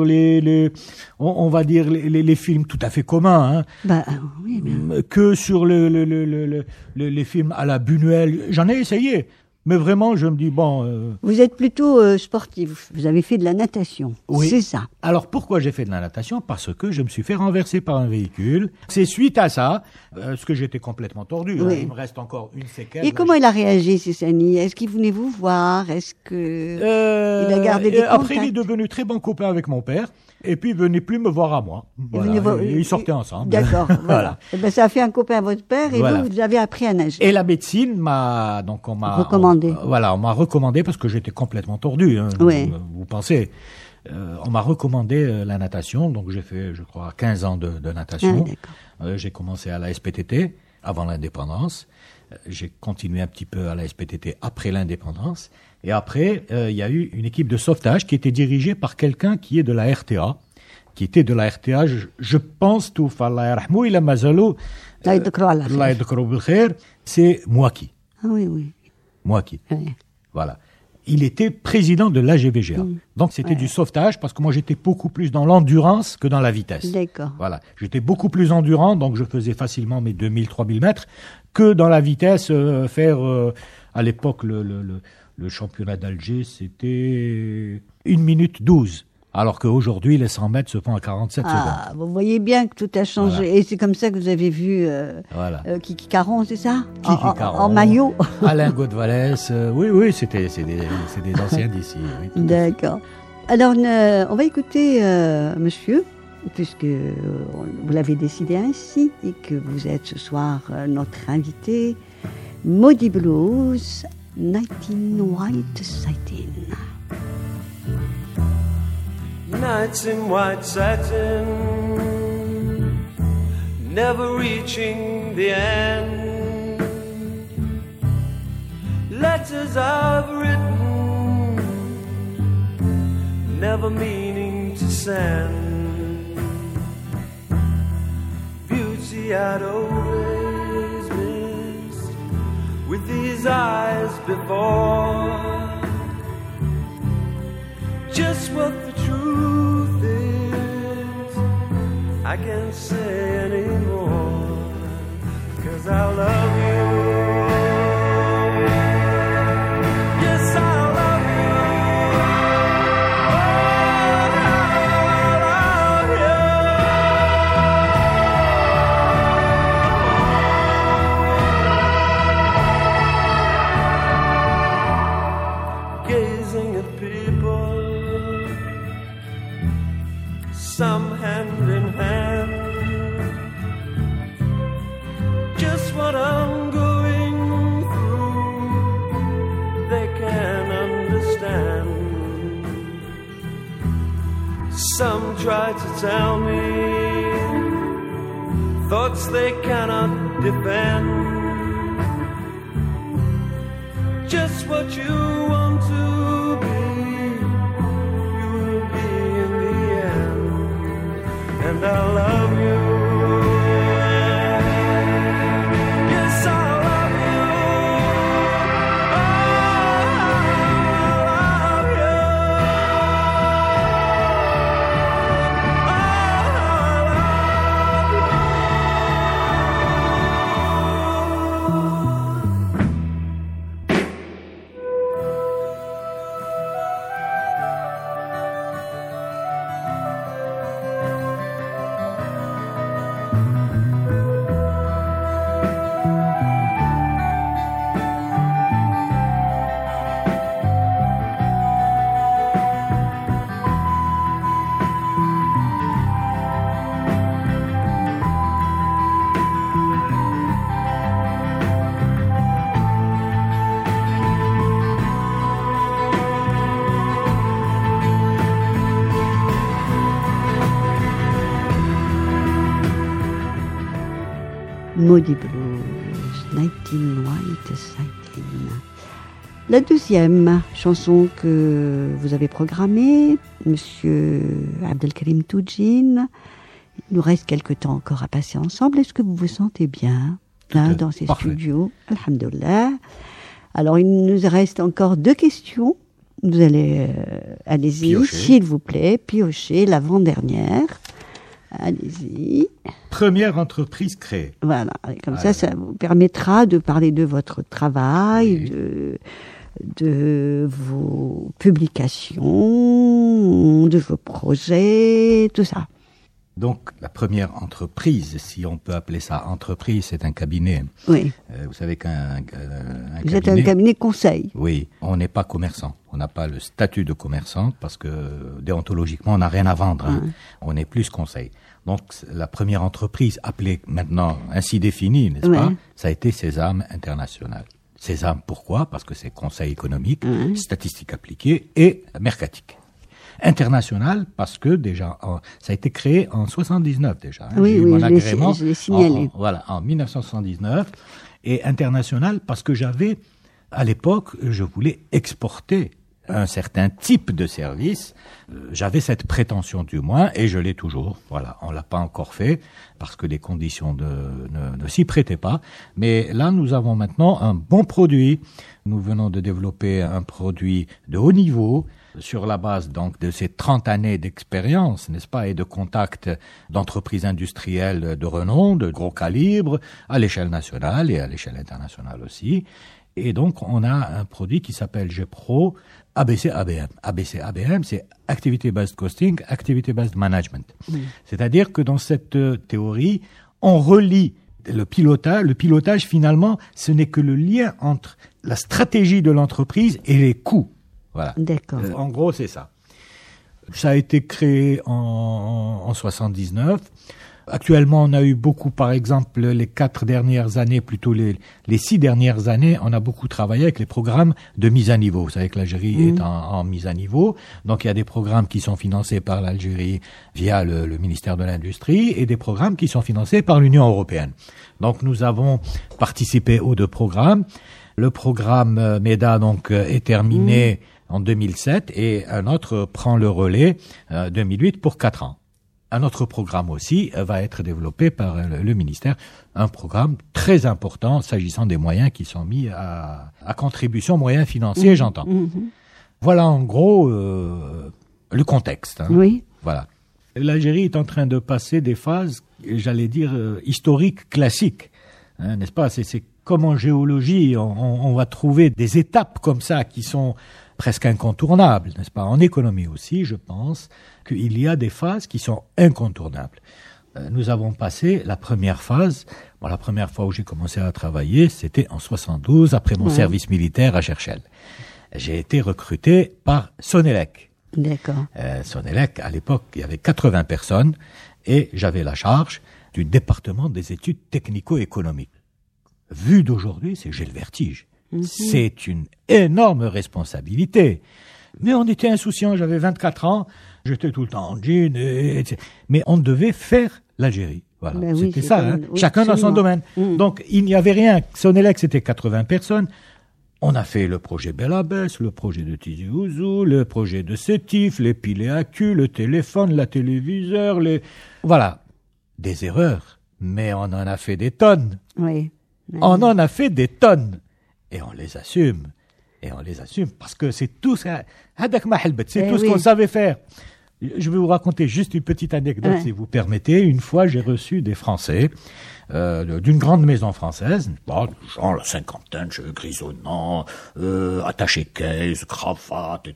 Speaker 2: on va dire les films tout à fait communs, hein,
Speaker 1: oui,
Speaker 2: que sur les films à la Buñuel. J'en ai essayé. Mais vraiment, je me dis, bon...
Speaker 1: Vous êtes plutôt sportif, vous avez fait de la natation,
Speaker 2: Oui.
Speaker 1: c'est ça.
Speaker 2: Alors, pourquoi j'ai fait de la natation? Parce que je me suis fait renverser par un véhicule. C'est suite à ça, parce que j'étais complètement tordu.
Speaker 1: Oui.
Speaker 2: Hein. Il me reste encore une séquelle.
Speaker 1: Et comment il a réagi, Sissani? Est-ce qu'il venait vous voir? Est-ce que il a gardé des contacts?
Speaker 2: Après, il est devenu très bon copain avec mon père. Et puis, il venait plus me voir à moi. Voilà. Ils sortaient ensemble.
Speaker 1: D'accord, voilà. Et ben, ça a fait un copain à votre père et
Speaker 2: Voilà.
Speaker 1: vous avez appris à nager.
Speaker 2: Et la médecine on m'a
Speaker 1: recommandé.
Speaker 2: On m'a recommandé parce que j'étais complètement tordu. Hein,
Speaker 1: Oui.
Speaker 2: vous pensez. On m'a recommandé la natation, donc j'ai fait, je crois, 15 ans de natation.
Speaker 1: Ah, d'accord.
Speaker 2: J'ai commencé à la SPTT avant l'indépendance. J'ai continué un petit peu à la SPTT après l'indépendance. Et après, il y a eu une équipe de sauvetage qui était dirigée par quelqu'un qui est de la RTA, je pense, tout Allah yarhamou, il a mazalo, Allah yadhkuru bil khair, c'est Mouaki.
Speaker 1: Ah oui, oui.
Speaker 2: Mouaki.
Speaker 1: Oui.
Speaker 2: Voilà. Il était président de l'AGVGA. Donc c'était du sauvetage parce que moi j'étais beaucoup plus dans l'endurance que dans la vitesse.
Speaker 1: D'accord.
Speaker 2: Voilà. J'étais beaucoup plus endurant, donc je faisais facilement mes 2000, 3000 mètres que dans la vitesse faire, à l'époque, le championnat d'Alger, c'était 1 minute 12. Alors qu'aujourd'hui, les 100 mètres se font à 47 secondes.
Speaker 1: Vous voyez bien que tout a changé.
Speaker 2: Voilà.
Speaker 1: Et c'est comme ça que vous avez vu Kiki Caron, c'est ça?
Speaker 2: Kiki Caron,
Speaker 1: en maillot.
Speaker 2: Alain Godvalès, oui, c'est des anciens d'ici. Oui,
Speaker 1: d'accord. Alors, on va écouter monsieur, puisque vous l'avez décidé ainsi et que vous êtes ce soir notre invité, Maudie Blues, 19 White Satin.
Speaker 4: Nights in white satin, never reaching the end. Letters I've written, never meaning to send. Beauty I'd always missed with these eyes before. Just what the truth is, I can't say anymore, 'cause I love you. Yes, I love you. Oh, I love you. Gazing at people, some hand in hand, just what I'm going through, they can understand. Some try to tell me thoughts they cannot defend, just what you want to be, you will be in the end. And I love you. Yes, I love you. Oh, I love you.
Speaker 1: Maudie Blues, 19 White Satin. La deuxième chanson que vous avez programmée, Monsieur Abdelkarim Toudjine, il nous reste quelque temps encore à passer ensemble. Est-ce que vous vous sentez bien là, dans ces studios? Alhamdoulilah. Alors, il nous reste encore 2 questions. Vous allez, allez-y, s'il vous plaît, piocher l'avant-dernière. Allez-y.
Speaker 2: Première entreprise créée.
Speaker 1: Voilà, et comme ça vous permettra de parler de votre travail, de vos publications, de vos projets, tout ça.
Speaker 2: Donc, la première entreprise, si on peut appeler ça entreprise, c'est un cabinet.
Speaker 1: Oui.
Speaker 2: Vous savez qu'un
Speaker 1: Vous êtes un cabinet conseil.
Speaker 2: Oui, on n'est pas commerçant. On n'a pas le statut de commerçant parce que déontologiquement, on n'a rien à vendre. Hein. On est plus conseil. Donc, la première entreprise, appelée maintenant ainsi définie, n'est-ce pas, ça a été Sésame International. Sésame, pourquoi? Parce que c'est conseil économique, statistique appliquée et mercatique. International, parce que déjà, ça a été créé en 79 déjà. Hein.
Speaker 1: Oui,
Speaker 2: j'ai eu mon agrément
Speaker 1: je l'ai signalé.
Speaker 2: en 1979. Et international, parce que j'avais, à l'époque, je voulais exporter un certain type de service. J'avais cette prétention du moins, et je l'ai toujours. Voilà, on l'a pas encore fait, parce que les conditions ne s'y prêtaient pas. Mais là, nous avons maintenant un bon produit. Nous venons de développer un produit de haut niveau, sur la base donc de ces 30 années d'expérience, n'est-ce pas, et de contacts d'entreprises industrielles de renom, de gros calibre, à l'échelle nationale et à l'échelle internationale aussi. Et donc, on a un produit qui s'appelle GEPRO ABC-ABM. ABC-ABM, c'est Activity Based Costing, Activity Based Management. C'est-à-dire que dans cette théorie, on relie le pilotage. Le pilotage, finalement, ce n'est que le lien entre la stratégie de l'entreprise et les coûts. Voilà.
Speaker 1: D'accord.
Speaker 2: En gros, c'est ça. Ça a été créé en 79. Actuellement, on a eu beaucoup, par exemple, les 4 dernières années, plutôt les 6 dernières années, on a beaucoup travaillé avec les programmes de mise à niveau. Vous savez que l'Algérie est en mise à niveau. Donc, il y a des programmes qui sont financés par l'Algérie via le ministère de l'Industrie et des programmes qui sont financés par l'Union européenne. Donc, nous avons participé aux 2 programmes. Le programme MEDA, donc, est terminé en 2007 et un autre prend le relais 2008 pour 4 ans. Un autre programme aussi va être développé par le ministère, un programme très important s'agissant des moyens qui sont mis à contribution, moyens financiers, j'entends. Voilà en gros le contexte. Hein.
Speaker 1: Oui.
Speaker 2: Voilà. L'Algérie est en train de passer des phases, j'allais dire, historiques, classiques. Hein, n'est-ce pas? C'est comme en géologie, on va trouver des étapes comme ça qui sont presque incontournables, n'est-ce pas? En économie aussi, je pense qu'il y a des phases qui sont incontournables. Nous avons passé la première phase. Bon, la première fois où j'ai commencé à travailler, c'était en 72, après mon service militaire à Cherchell. J'ai été recruté par Sonelec.
Speaker 1: D'accord.
Speaker 2: Sonelec, à l'époque, il y avait 80 personnes et j'avais la charge du département des études technico-économiques. Vu d'aujourd'hui, j'ai le vertige. C'est une énorme responsabilité. Mais on était insouciants, j'avais 24 ans, j'étais tout le temps en jean, mais on devait faire l'Algérie. Voilà,
Speaker 1: ben
Speaker 2: c'était
Speaker 1: oui,
Speaker 2: ça, hein.
Speaker 1: Oui,
Speaker 2: chacun
Speaker 1: absolument.
Speaker 2: dans son domaine. Donc il n'y avait rien. Sonelec, c'était 80 personnes. On a fait le projet Belabès, le projet de Tizi Ouzou, le projet de Sétif, les pilets à cul, le téléphone, la téléviseur, Voilà, des erreurs, mais on en a fait des tonnes.
Speaker 1: Oui.
Speaker 2: On en a fait des tonnes. Et on les assume. Et on les assume parce que c'est tout ça. C'est tout ce qu'on savait faire. Je vais vous raconter juste une petite anecdote, si vous permettez. Une fois, j'ai reçu des Français d'une grande maison française, genre la cinquantaine, cheveux grisonnants, attaché caisse, cravate,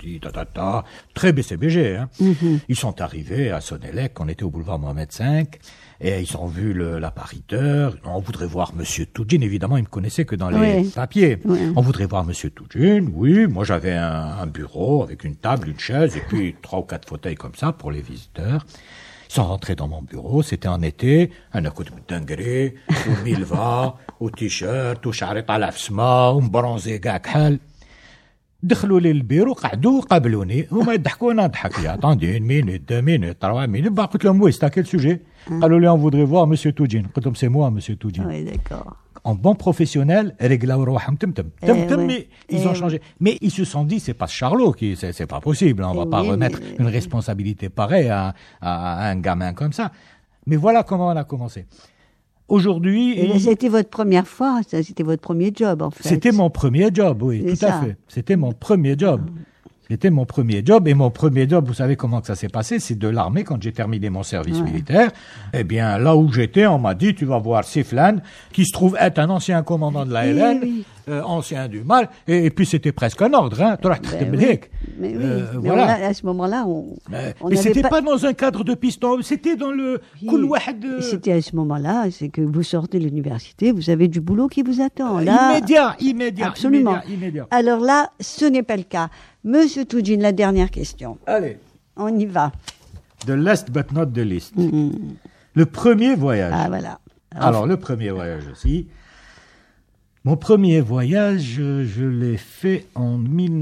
Speaker 2: très BCBG. Hein. Ils sont arrivés à Sonelec, on était au boulevard Mohamed V, et ils ont vu l'appariteur. On voudrait voir Monsieur Toudjine. Évidemment, ils me connaissaient que dans les papiers. On voudrait voir Monsieur Toudjine. Oui, moi j'avais un bureau avec une table, une chaise, et puis 3 ou 4 fauteuils comme ça pour les visiteurs. Ils sont rentrés dans mon bureau, c'était en été, un coup de dinguerie, au milva, au t-shirt, au charrette à l'afsma, au bronzé gakal. دخلوا لي البيرو قعدوا قابلوني هما يضحكوا وانا نضحك لي attendez une minute 2 minutes 3 minutes bah قلت لهم oui c'est à quel sujet قالوا لي on voudrait voir monsieur Toudjine قلت لهم c'est moi monsieur Toudjine.
Speaker 1: Oui, d'accord.
Speaker 2: En bon professionnel, رجلاو رواحهم تمتم mais ils ont changé. Mais ils se sont dit c'est pas Charlot qui c'est pas possible, on va pas remettre une responsabilité pareille à un gamin comme ça. Mais voilà comment on a commencé. Aujourd'hui...
Speaker 1: Et c'était votre première fois, c'était votre premier job en fait.
Speaker 2: C'était mon premier job, oui,
Speaker 1: C'est
Speaker 2: tout à
Speaker 1: ça.
Speaker 2: fait. C'était mon premier job. C'était mon premier job. Et mon premier job, vous savez comment que ça s'est passé? C'est de l'armée, quand j'ai terminé mon service militaire. Eh bien, là où j'étais, on m'a dit, tu vas voir Siflan, qui se trouve être un ancien commandant de la LN, ancien du mal. Et puis, c'était presque un ordre, hein.
Speaker 1: Mais
Speaker 2: voilà.
Speaker 1: À ce moment-là, on
Speaker 2: mais c'était pas dans un cadre de piston, c'était dans le...
Speaker 1: C'était à ce moment-là, c'est que vous sortez de l'université, vous avez du boulot qui vous attend. Là,
Speaker 2: Immédiat.
Speaker 1: Absolument.
Speaker 2: Immédiat.
Speaker 1: Alors là, ce n'est pas le cas. Monsieur Toudjine, la dernière question.
Speaker 2: Allez.
Speaker 1: On y va.
Speaker 2: The last but not the least. Le premier voyage.
Speaker 1: Ah, voilà.
Speaker 2: Alors, le premier voyage aussi. Mon premier voyage, je l'ai fait en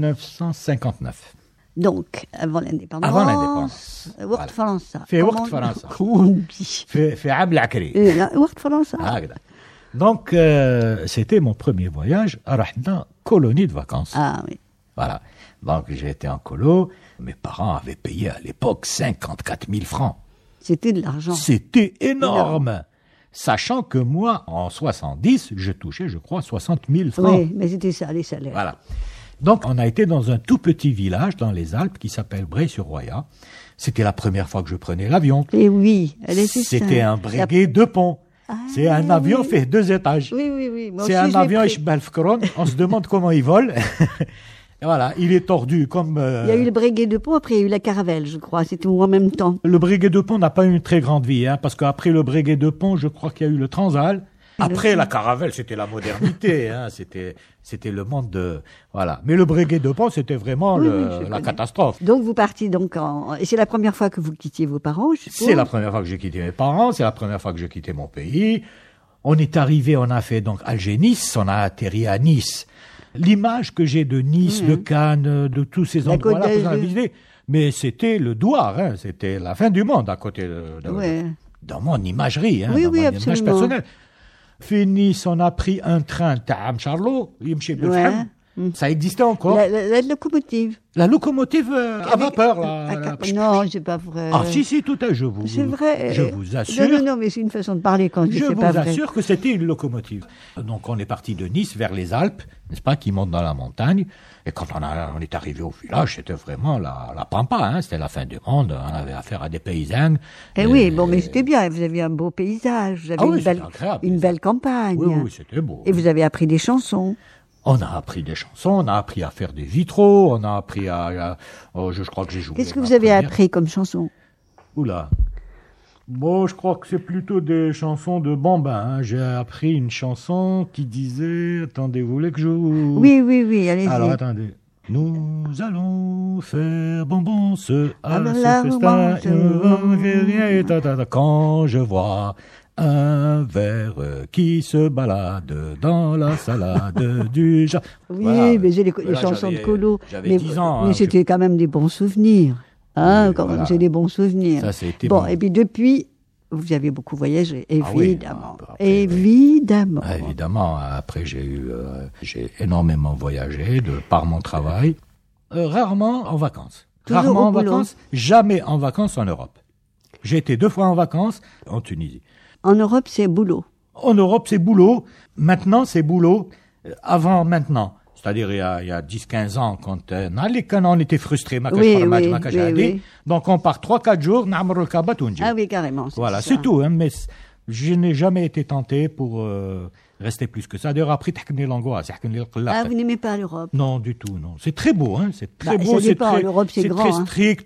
Speaker 2: 1959.
Speaker 1: Donc, avant l'indépendance.
Speaker 2: Avant l'indépendance.
Speaker 1: وقت فرنسا.
Speaker 2: في وقت فرنسا.
Speaker 1: Comment on dit?
Speaker 2: في عام العكري.
Speaker 1: وقت فرنسا.
Speaker 2: هكذا. Donc, c'était mon premier voyage. رحنا colonie de vacances.
Speaker 1: Ah oui.
Speaker 2: Voilà. Donc, j'ai été en colo. Mes parents avaient payé à l'époque 54 000 francs.
Speaker 1: C'était de l'argent.
Speaker 2: C'était énorme. Sachant que moi, en 70, je touchais, je crois, 60 000 francs.
Speaker 1: Oui, mais c'était ça, les salaires.
Speaker 2: Voilà. Donc, on a été dans un tout petit village dans les Alpes qui s'appelle Bray-sur-Roya. C'était la première fois que je prenais l'avion.
Speaker 1: Et oui, elle était
Speaker 2: C'était un breguet de pont. C'est un avion fait 2 étages.
Speaker 1: Oui. Moi
Speaker 2: C'est
Speaker 1: aussi,
Speaker 2: un avion Ishbal-Fkron. On se demande comment il vole. Voilà, il est tordu comme...
Speaker 1: Il y a eu le breguet de pont, après il y a eu la caravelle, je crois. C'était en même temps.
Speaker 2: Le breguet de pont n'a pas eu une très grande vie, hein, parce qu'après le breguet de pont, je crois qu'il y a eu le Transal. Après, la caravelle, c'était la modernité, hein, c'était le monde de... Voilà. Mais le breguet de pont, c'était vraiment la catastrophe.
Speaker 1: Donc, vous partiez donc et c'est la première fois que vous quittiez vos parents, je suppose?
Speaker 2: C'est la première fois que j'ai quitté mes parents, c'est la première fois que j'ai quitté mon pays. On est arrivé, on a fait donc Alger-Nice, on a atterri à Nice. L'image que j'ai de Nice, de Cannes, de tous ces endroits-là que j'avais visités, mais c'était le Douar, hein, c'était la fin du monde à côté dans mon imagerie, hein, dans mon image personnelle. Fait Nice, on a pris un train Taam Charlot, Yimchi Belfham. Ça existait encore.
Speaker 1: La locomotive.
Speaker 2: La locomotive à vapeur, là.
Speaker 1: Non, c'est pas vrai.
Speaker 2: Ah, si, tout à fait,
Speaker 1: c'est vrai.
Speaker 2: Je vous assure.
Speaker 1: Non, mais c'est une façon de parler quand je
Speaker 2: c'est
Speaker 1: pas vrai.
Speaker 2: Je vous assure que c'était une locomotive. Donc, on est parti de Nice vers les Alpes, n'est-ce pas, qui montent dans la montagne. Et quand on est arrivé au village, c'était vraiment la pampa, hein. C'était la fin du monde. On avait affaire à des paysans.
Speaker 1: Oui, bon, mais c'était bien. Vous aviez un beau paysage. Vous avez une belle campagne.
Speaker 2: Oui, c'était beau.
Speaker 1: Et vous avez appris des chansons.
Speaker 2: On a appris des chansons, on a appris à faire des vitraux, on a appris je crois que j'ai joué.
Speaker 1: Qu'est-ce que vous avez appris comme chanson?
Speaker 2: Oula. Bon, je crois que c'est plutôt des chansons de bambin. Hein. J'ai appris une chanson qui disait... Attendez, vous voulez que je...
Speaker 1: Oui, allez-y.
Speaker 2: Alors, attendez. Nous allons faire bonbon ce festin. Quand je vois... un ver qui se balade dans la salade du jardin.
Speaker 1: Oui,
Speaker 2: voilà.
Speaker 1: Mais j'ai les chansons de colo.
Speaker 2: J'avais 10 ans.
Speaker 1: Mais c'était quand même des bons souvenirs. Hein, quand même, c'est des bons souvenirs.
Speaker 2: Ça, c'était
Speaker 1: bon. Et puis depuis, vous avez beaucoup voyagé, évidemment.
Speaker 2: Évidemment. Après, j'ai énormément voyagé par mon travail. Rarement en vacances. Rarement en vacances. Jamais en vacances en Europe. J'ai été 2 fois en vacances en Tunisie.
Speaker 1: En Europe, c'est boulot.
Speaker 2: En Europe, c'est boulot. Maintenant, c'est boulot. Avant, maintenant. C'est-à-dire, il y a 10-15 ans, quand on était frustrés. Donc, on part 3-4 jours,
Speaker 1: Ah oui, carrément.
Speaker 2: Voilà, c'est tout. Hein, mais je n'ai jamais été tenté pour rester plus que ça. D'ailleurs, après,
Speaker 1: vous n'aimez pas l'Europe?
Speaker 2: Non, du tout, non. C'est très beau, hein. C'est très beau.
Speaker 1: L'Europe, c'est grand.
Speaker 2: C'est très strict.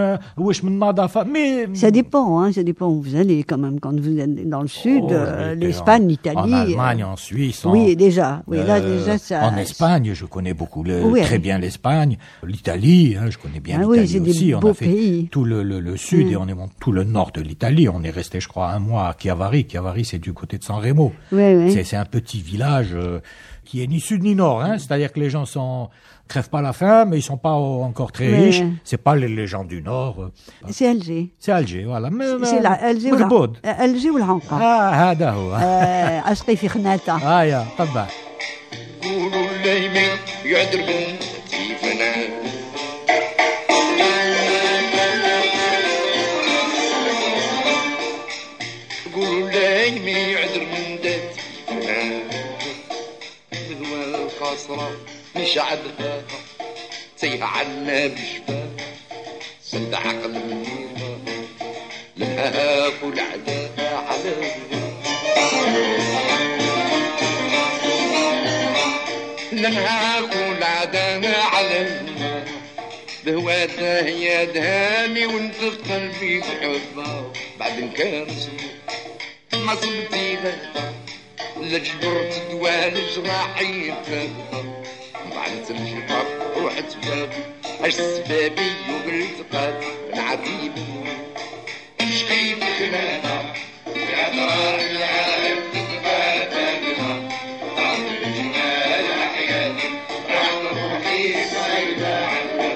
Speaker 2: Mais
Speaker 1: ça dépend, hein. Ça dépend où vous allez, quand même. Quand vous êtes dans le sud, l'Espagne, l'Italie.
Speaker 2: En Allemagne, en Suisse.
Speaker 1: Oui, déjà. Oui, là, déjà, ça.
Speaker 2: En Espagne, je connais beaucoup, très bien l'Espagne. L'Italie, hein, je connais bien l'Italie aussi.
Speaker 1: On a fait
Speaker 2: tout le sud et on est tout le nord de l'Italie. On est resté, je crois, 1 mois à Chiavari. Chiavari, c'est du côté de San Remo.
Speaker 1: Oui.
Speaker 2: C'est un petit village qui est ni sud ni nord, hein. C'est-à-dire que les gens crèvent pas la faim, mais ils sont pas encore très riches. C'est pas les gens du nord.
Speaker 1: C'est Alger.
Speaker 2: C'est Alger, voilà.
Speaker 1: C'est là, Alger ou العنقة.
Speaker 2: هذا هو.
Speaker 1: عشقي في خناتة.
Speaker 2: يا طبعا.
Speaker 3: قولوا لي يعذركم كيفنا قولوا لي مي يعذر من دات هو القصرة مش عدها
Speaker 5: تيه عنا بشفاف سد عقل منيفة للهاف والعداء على للهاف والعداء على بهواته يا دهاني وانت في قلبي بحبها بعد نكرس ما صبتي لجبرت دوال جراحي بعد تمشي روحت باب اش سبابي وبالتقاد العتيب شقيت كلامها يا دار العالم تتبادلها طعم الجمال حياتي راح روحي صايبة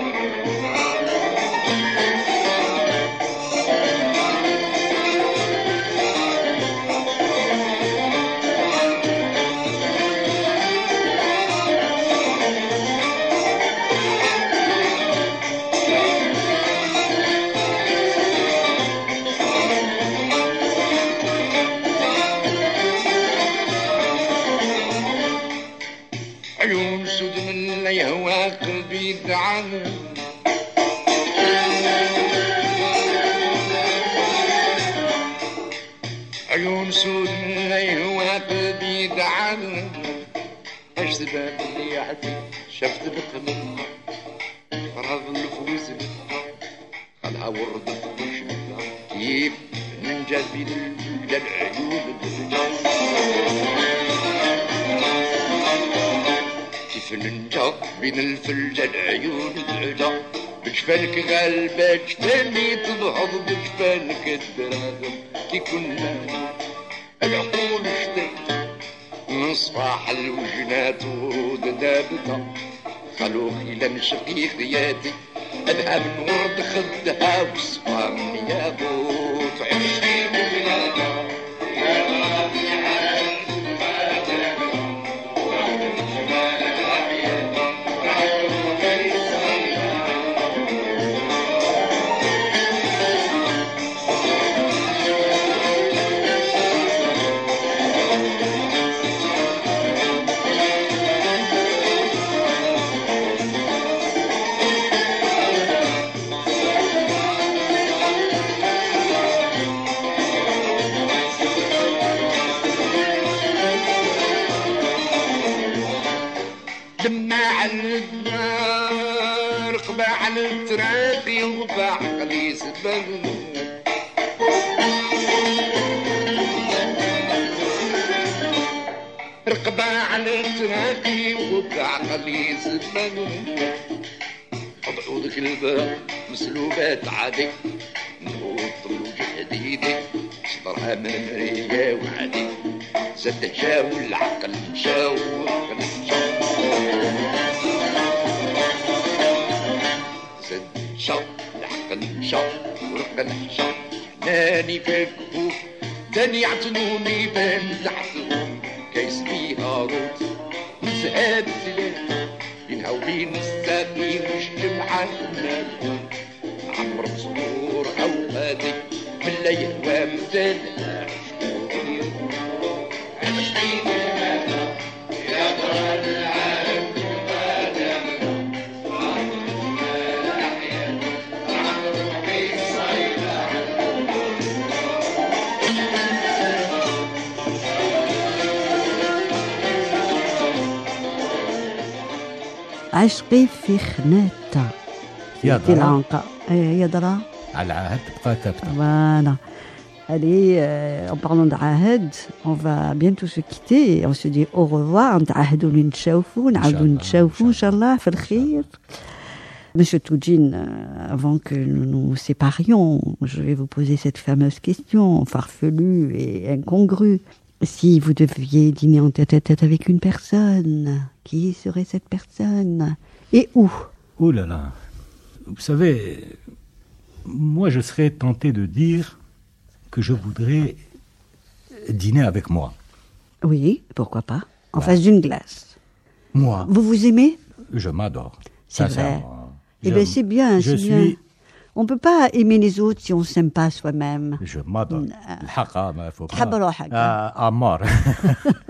Speaker 5: عيون سود من يهوى قلبي دعاني عيون سود من يهوى قلبي دعاني اش سبب اللي يعدي شفت بقلبي فرض الفوز خلها ورد في وشها كيف من جذبي للعيون كيف ننجا بين الفلجة العيون الدعجة بجفانك غالبة جفاني تضهض بجفانك الدراهم كي كنا العقول اشتيت من صفاح الوجنات ودابتها خلوخي لنشقي خياتي أذهب من ورد خدها وصفا من يابوت عشتي ببلادها يا غادي على التراقي وبعقلي سبب رقبة على التراقي وبعقلي سبب حضعودك الباب مسلوبات عادي نقول طلوج حديدي صدرها ممرية وعادي زد جاو العقل جاو شو العقل شو ورق الحشا ناني في الكفوف تاني يعتنوني بين تحتهم كيس بيها روت نزهاد سلام بينها وبين الساقين واجتمع الناس عمر بصدور أوقاتي من لا يهوى مزال يا دار العالم
Speaker 1: عشقي في خناتة
Speaker 2: يا
Speaker 1: في العنقة يا درا
Speaker 2: على العهد بقى ثابتة.
Speaker 1: Voilà. Allez, en parlant d'Ahad, on va bientôt se quitter. On se dit au revoir. نتعهدوا نتشوفوا نعاودوا نتشوفوا إن شاء الله في الخير. Monsieur Toudjine, avant que nous nous séparions, je vais vous poser cette fameuse question farfelue et incongrue. Si vous deviez dîner en tête-à-tête avec une personne, qui serait cette personne et où?
Speaker 2: Oh là là. Vous savez, moi je serais tenté de dire que je voudrais dîner avec moi.
Speaker 1: Oui, pourquoi pas? En face d'une glace.
Speaker 2: Moi.
Speaker 1: Vous vous aimez?
Speaker 2: Je m'adore.
Speaker 1: C'est vrai.
Speaker 2: Sincèrement.
Speaker 1: Eh bien, c'est bien,
Speaker 2: je
Speaker 1: c'est bien.
Speaker 2: suis...
Speaker 1: On ne peut pas aimer les autres si on ne s'aime pas soi-même.
Speaker 2: Je m'adore. الحق ما faut pas.
Speaker 1: تحب روحك.
Speaker 2: عمار.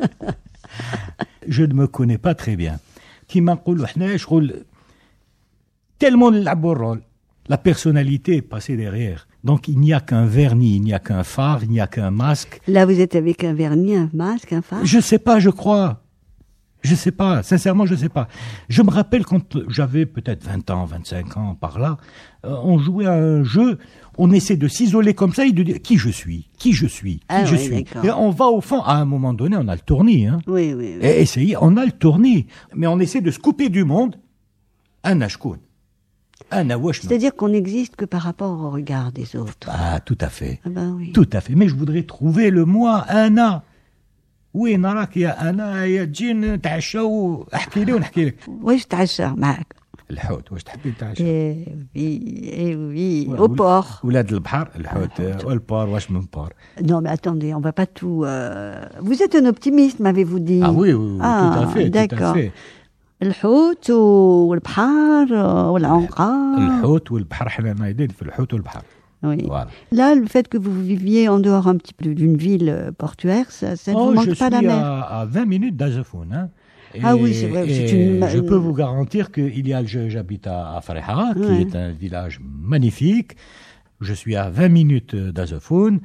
Speaker 2: Je ne me connais pas très bien. كيما نقولوا حنا شغل tellement le rôle. La personnalité est passée derrière. Donc il n'y a qu'un vernis, il n'y a qu'un phare, il n'y a qu'un masque.
Speaker 1: Là, vous êtes avec un vernis, un masque, un phare.
Speaker 2: Je sais pas, je crois. Je sais pas, sincèrement, je sais pas. Je me rappelle quand j'avais peut-être 20 ans, 25 ans, par là, on jouait à un jeu, on essaie de s'isoler comme ça et de dire qui je suis.
Speaker 1: Ah
Speaker 2: je
Speaker 1: oui,
Speaker 2: suis.
Speaker 1: d'accord.
Speaker 2: Et on va au fond, à un moment donné, on a le tournis, hein.
Speaker 1: Oui, oui, oui.
Speaker 2: Et essayez, on a le tournis. Mais on essaie de se couper du monde. Un ashkoun. Un awashma.
Speaker 1: C'est-à-dire qu'on n'existe que par rapport au regard des autres.
Speaker 2: Ah, tout à fait.
Speaker 1: Ah ben oui.
Speaker 2: Tout à fait. Mais je voudrais trouver le moi, Anna. Oui, نراك يا أنا يا تجي نتعشى احكي لي ونحكي لك.
Speaker 1: واش تعشى معك؟
Speaker 2: الحوت واش تحبي نتعشى؟
Speaker 1: Eh oui, au port.
Speaker 2: ولاد البحر الحوت والبار واش من بار.
Speaker 1: Non, mais attendez, on va pas tout... Vous êtes un optimiste, m'avez-vous dit?
Speaker 2: Ah oui, tout à fait,
Speaker 1: d'accord.
Speaker 2: tout à fait.
Speaker 1: الحوت والبحر والعنقاء.
Speaker 2: الحوت والبحر حنا نايدين في الحوت والبحر.
Speaker 1: Oui.
Speaker 2: Voilà.
Speaker 1: Là, le fait que vous viviez en dehors un petit peu d'une ville portuaire, ça ne vous manque pas la mer?
Speaker 2: Je suis à 20 minutes d'Azafoun. Hein.
Speaker 1: Ah oui, c'est vrai.
Speaker 2: Je peux vous garantir qu'il y a j'habite à Fariha, qui est un village magnifique. Je suis à 20 minutes d'Azafoun.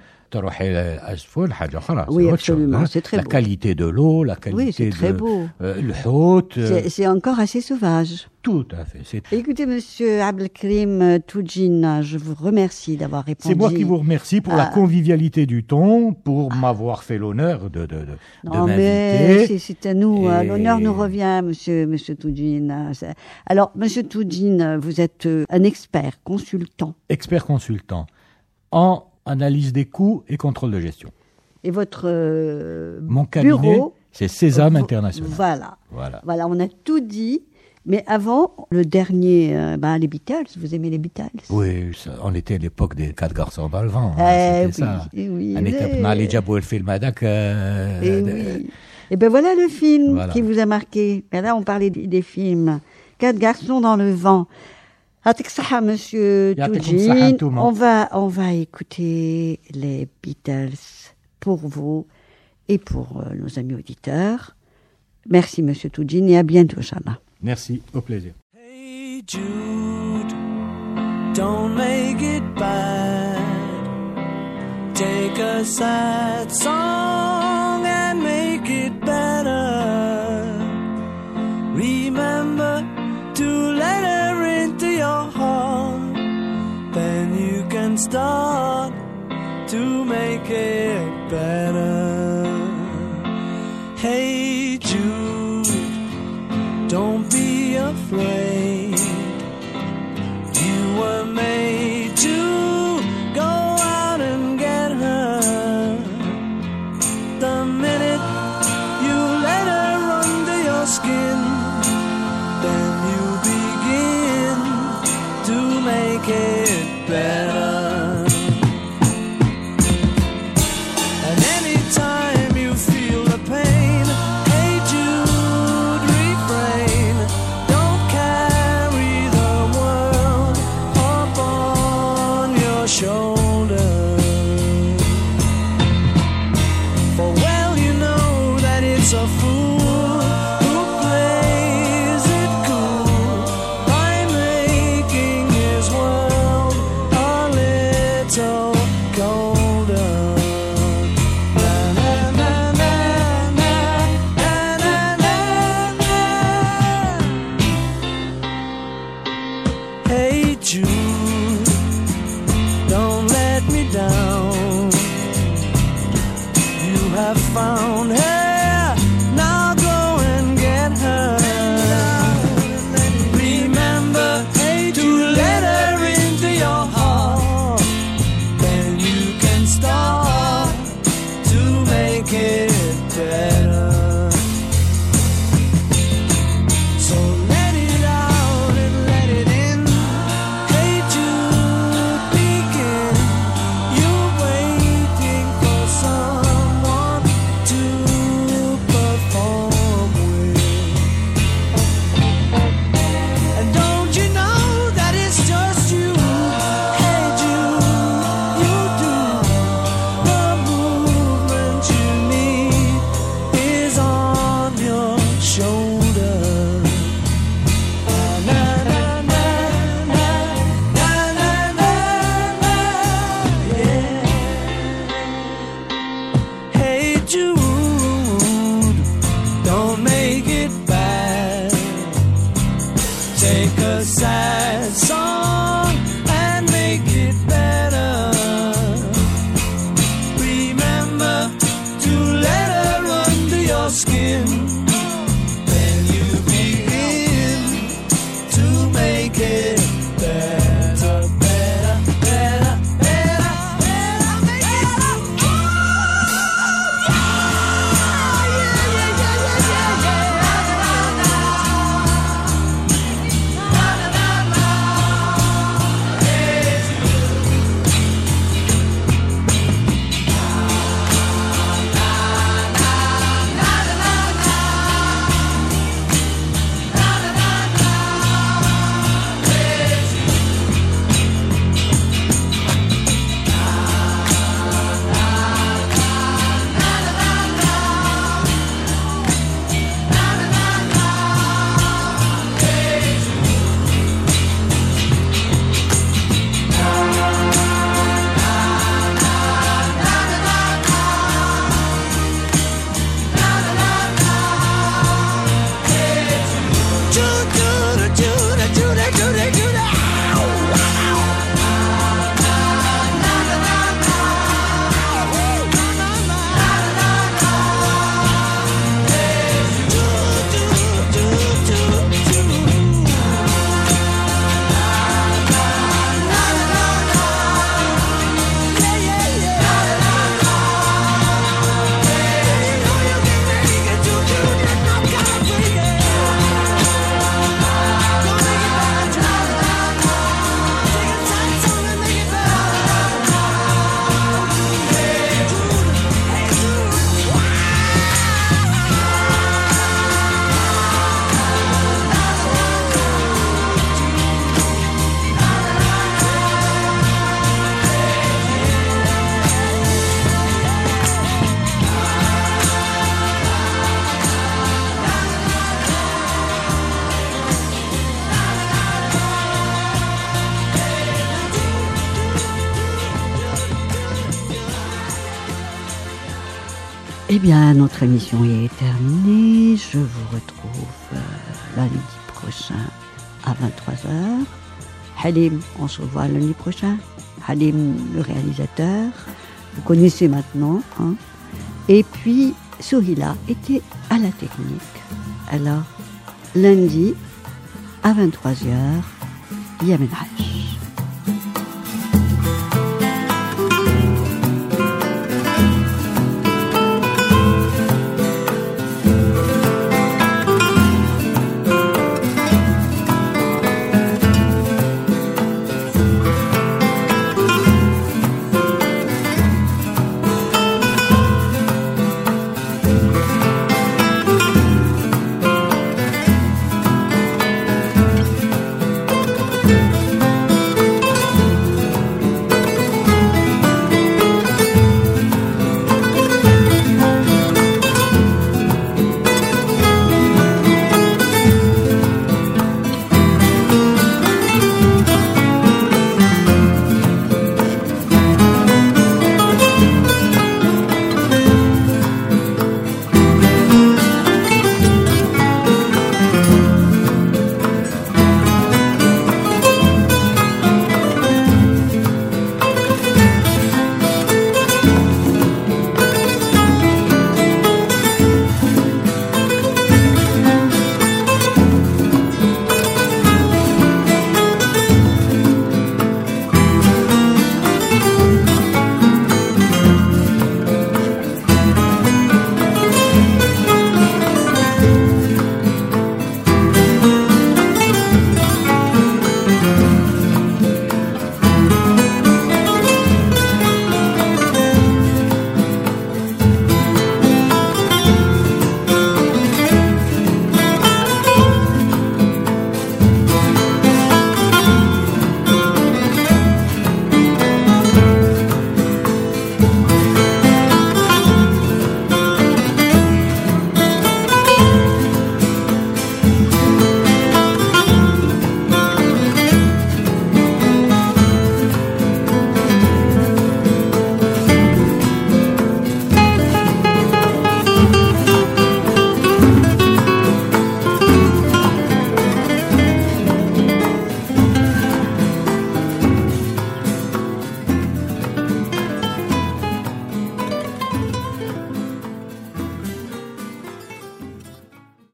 Speaker 1: Oui, absolument, c'est très
Speaker 2: beau. La qualité de l'eau, la qualité
Speaker 1: c'est très beau.
Speaker 2: Le haute.
Speaker 1: C'est encore assez sauvage.
Speaker 2: Tout à fait.
Speaker 1: Écoutez, monsieur Abdelkrim Toudjine, je vous remercie d'avoir répondu.
Speaker 2: C'est moi qui vous remercie pour la convivialité du ton, pour m'avoir fait l'honneur de m'inviter.
Speaker 1: Mais c'est à nous. L'honneur nous revient, monsieur Toudjine. Alors, monsieur Toudjine, vous êtes un expert consultant.
Speaker 2: Expert consultant en analyse des coûts et contrôle de gestion.
Speaker 1: Et votre
Speaker 2: Mon cabinet,
Speaker 1: bureau,
Speaker 2: c'est Sésame International.
Speaker 1: Voilà, on a tout dit. Mais avant, le dernier, les Beatles, vous aimez les Beatles?
Speaker 2: Oui, on était à l'époque des 4 garçons dans le vent.
Speaker 1: C'était
Speaker 2: oui, ça.
Speaker 1: Oui,
Speaker 2: on était dans les Jabou el film Hadak.
Speaker 1: Et ben voilà le film qui vous a marqué. Et là, on parlait des films. 4 garçons dans le vent. Monsieur Toudjine, on va écouter les Beatles pour vous et pour nos amis auditeurs. Merci, monsieur Toudjine, et à bientôt, Inch'Allah.
Speaker 2: Merci, au plaisir.
Speaker 4: Hey Jude, don't make it bad. Take a sad song and make it better. Remember to let her into your heart. Then you can start to make it better. Hey Jude, don't be afraid. You were made to go out and get her. The minute you let her under your skin, then you begin to make it better. And anytime you feel the pain, hey Jude, refrain. Don't care
Speaker 1: Eh bien, notre émission est terminée. Je vous retrouve lundi prochain à 23h. Halim, on se revoit lundi prochain. Halim, le réalisateur. Vous connaissez maintenant. Hein. Et puis, Souhila était à la technique. Alors, lundi à 23h, Yemen Haj.